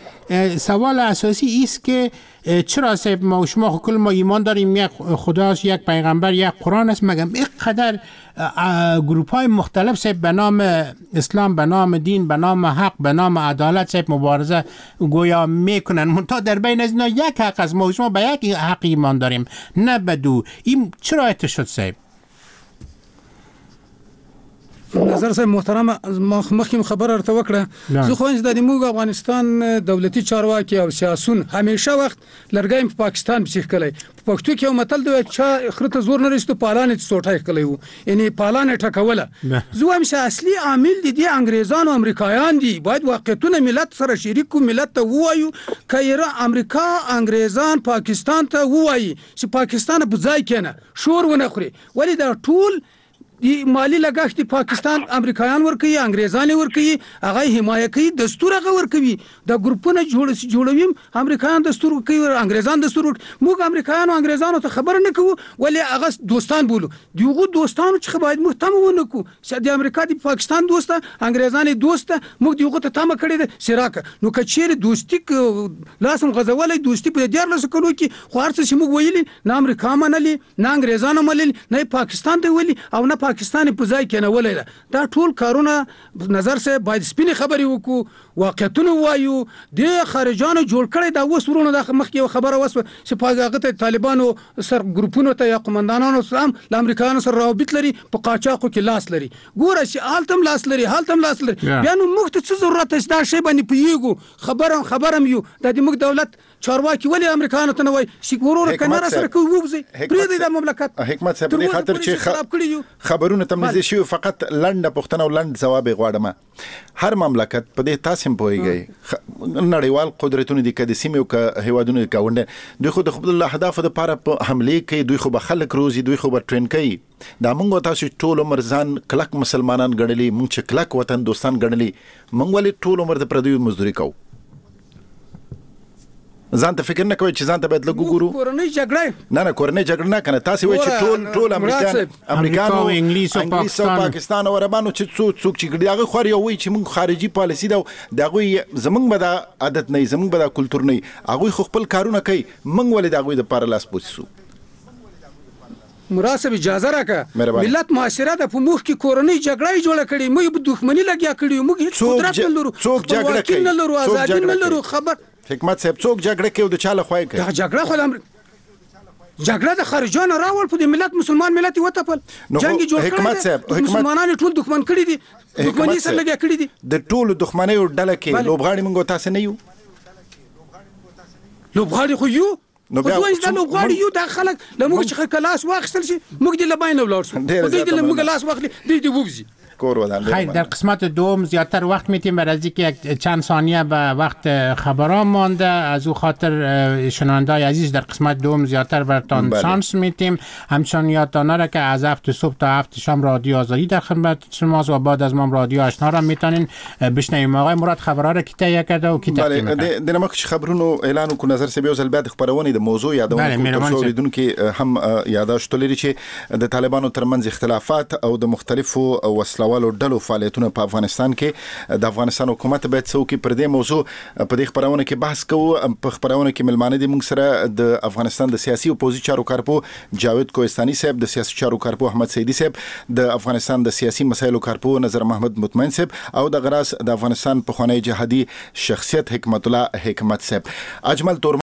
سوال اساسی است که چرا صاحب ما و شما کل ما ایمان داریم یک خداست، یک پیغمبر، یک قرآن است، مگم اینقدر گروپ های مختلف صاحب به نام اسلام، به نام دین، به نام حق، به نام عدالت صاحب مبارزه گویا میکنن. منتها در بین از اینا یک حق است، ما و شما به یک حق ایمان داریم نه به دو. این چرا ایت شد صاحب؟ نظر صاحب محترم، مخکې خبر ارته وکړه. زه خو د موږ افغانستان دولتي چارواکي او سیاسون همیشه وخت لرګایم په پاکستان بچ کلی په پښتو کې یو متل دی چې خرته زور نه رسېدو پالانې سوټای کلی وو، یعنی پالانې ټکوله. زه وایم چې اصلي عامل دي انګریزان او امریکایان دي. باید واقعیتونه ملت سره شریک ملت ته ووایو کایره امریکا انګریزان پاکستان ته ووایي چې پاکستان په ځای کې نه شور ونه خوري. ولی دا ټول مالی لګښت پاکستان امریکایان ورکوي، انګریزان ورکوي، هغه حمایت کوي، دستور هغه ورکوي. د ګروپونه جوړوي امریکایان دستور کوي، انګریزان دستور ورکوي. موږ امریکایان او انګریزانو ته خبر نه کوو، ولی هغه دوستان بولو. دیغه دوستانو چې باید محترم ونه کو. چې د امریکا د پاکستان دوسته، انګریزان دوسته، موږ دیغه ته تمه کړی ده سراکه. نو کچېر دوستی لاسم غزولای دوستی په 14 کلو کې خو هرڅه چې موږ ویلي نه امریکا منلي، نه انګریزانو منلي، نه پاکستان دی ویلي او نه پاکستان په ځای کې نه ولې دا ټول کارونه نظر سه باید سپینې خبرې وکړو واقعیتونه وایو د خارجانو جوړ کړي دا اوس ورونه د مخکې خبره وسو چې په هغه ته طالبانو سر ګروپونو ته یا قومندانانو سره د امریکایانو سره روابط لري په قاچاقو کې لاس لري ګوره چې حالتم لاس لري بیا نو موږ ته څه ضرورت شته دا شی باندې پیږو خبرم یو د موږ دولت چارواکي ولې امریکایانو ته نه وای چې ورور کنه سره کوي وبزي پرې د مملکت حکمت صاحب د خاطر چې خبرونه تمزي شي فقط لنډه پښتنه او لنډ جواب غواړم هر مملکت په دې تاسو پويږي نړیوال قدرتونه دي کده سیمه او که هوادونه کاونډه دوی خو د خپل الله اهداف لپاره په حمله کوي دوی خو به خلک روزي دوی خو به ټرین کوي دا موږ تاسو ټول عمر ځان کلک مسلمانان ګڼلي موږ چې کلک وطن دوستان ګڼلي موږ ولې ټول عمر د پردیو مزدوري کوو ځان ته فکر نه کوي چې ځان ته باید لګو ګورو کورنۍ جګړه نه کورنۍ جګړه نه کنه تاسو وایي چې ټول امریکانو انګلیس او پاکستان او عربانو چې څوک چې ګډي هغه خوري وایي چې موږ خارجي پالیسي دا دغه زمونږ به د عادت نه زمونږ به د کلچر نه هغه خپل کارونه کوي موږ ولې دغه د پاره لاس پوسو مراسب اجازه راکړه ملت معاشره د په مخ کې کورنۍ جګړه جوړه کړي موږ په دښمنی لګیا کړي موږ هیڅ قدرت نه لرو څوک جګړه کوي نه لرو ازادي نه لرو خبر حکمت صاحب څوک جګړه کوي د چاله خوای کوي دا جګړه خو جګړه د خارجانو راول په ملت مسلمان ملت وتپل جنگ جوړ کړي مسلمانانو ټول دښمن کړي دي دښمنۍ سره لګیا کړي دي د ټول دښمنۍ او ډله کې لوبغاړي موږ تاسو نه یو لوبغاړي خو یو نو بیا د لوبغاړي یو د خلک لموږ چې کلاس واخستل شي موږ د لباین ولاړ شو دوی د لموږ لاس واخلي دوی وبزي خیر در قسمت دوم زیادتر وقت میتیم برای از اینکه چند ثانیه به وقت خبران مانده از او خاطر شنونده‌های عزیز در قسمت دوم زیادتر براتون شانس میتیم همچنان یادتان نره که از 7 صبح تا 7 شام رادیو آزادی در خدمت شماست و بعد از ما رادیو آشنا را میتونین بشنویم آقای مراد خبرها را کی تهیه کرده و کی تقدیم کرده د نمک خبرونو اعلان کو نظر سبیو زل بعد خبرونه د موضوع یادونه کو تاسو کې هم یاداشت لري چې د طالبانو ترمنځ اختلافات او د مختلفو وسلو والو ډلو فعالیتونه په افغانستان کې د افغانستان حکومت باید څوکي پر دې موضوع په دې خبرونه کې بحث کوو په خبرونه کې ملمانه دي موږ سره د افغانستان د سیاسي اپوزیشن چارو کارپو جاوید کوهستاني صاحب د سیاسي چارو کارپو احمد سیدی صاحب د افغانستان د سیاسي مسایلو کارپو نظر محمد مطمئن صاحب او د غراس د افغانستان په خوني جهادي شخصیت حکمت الله حکمت صاحب اجمل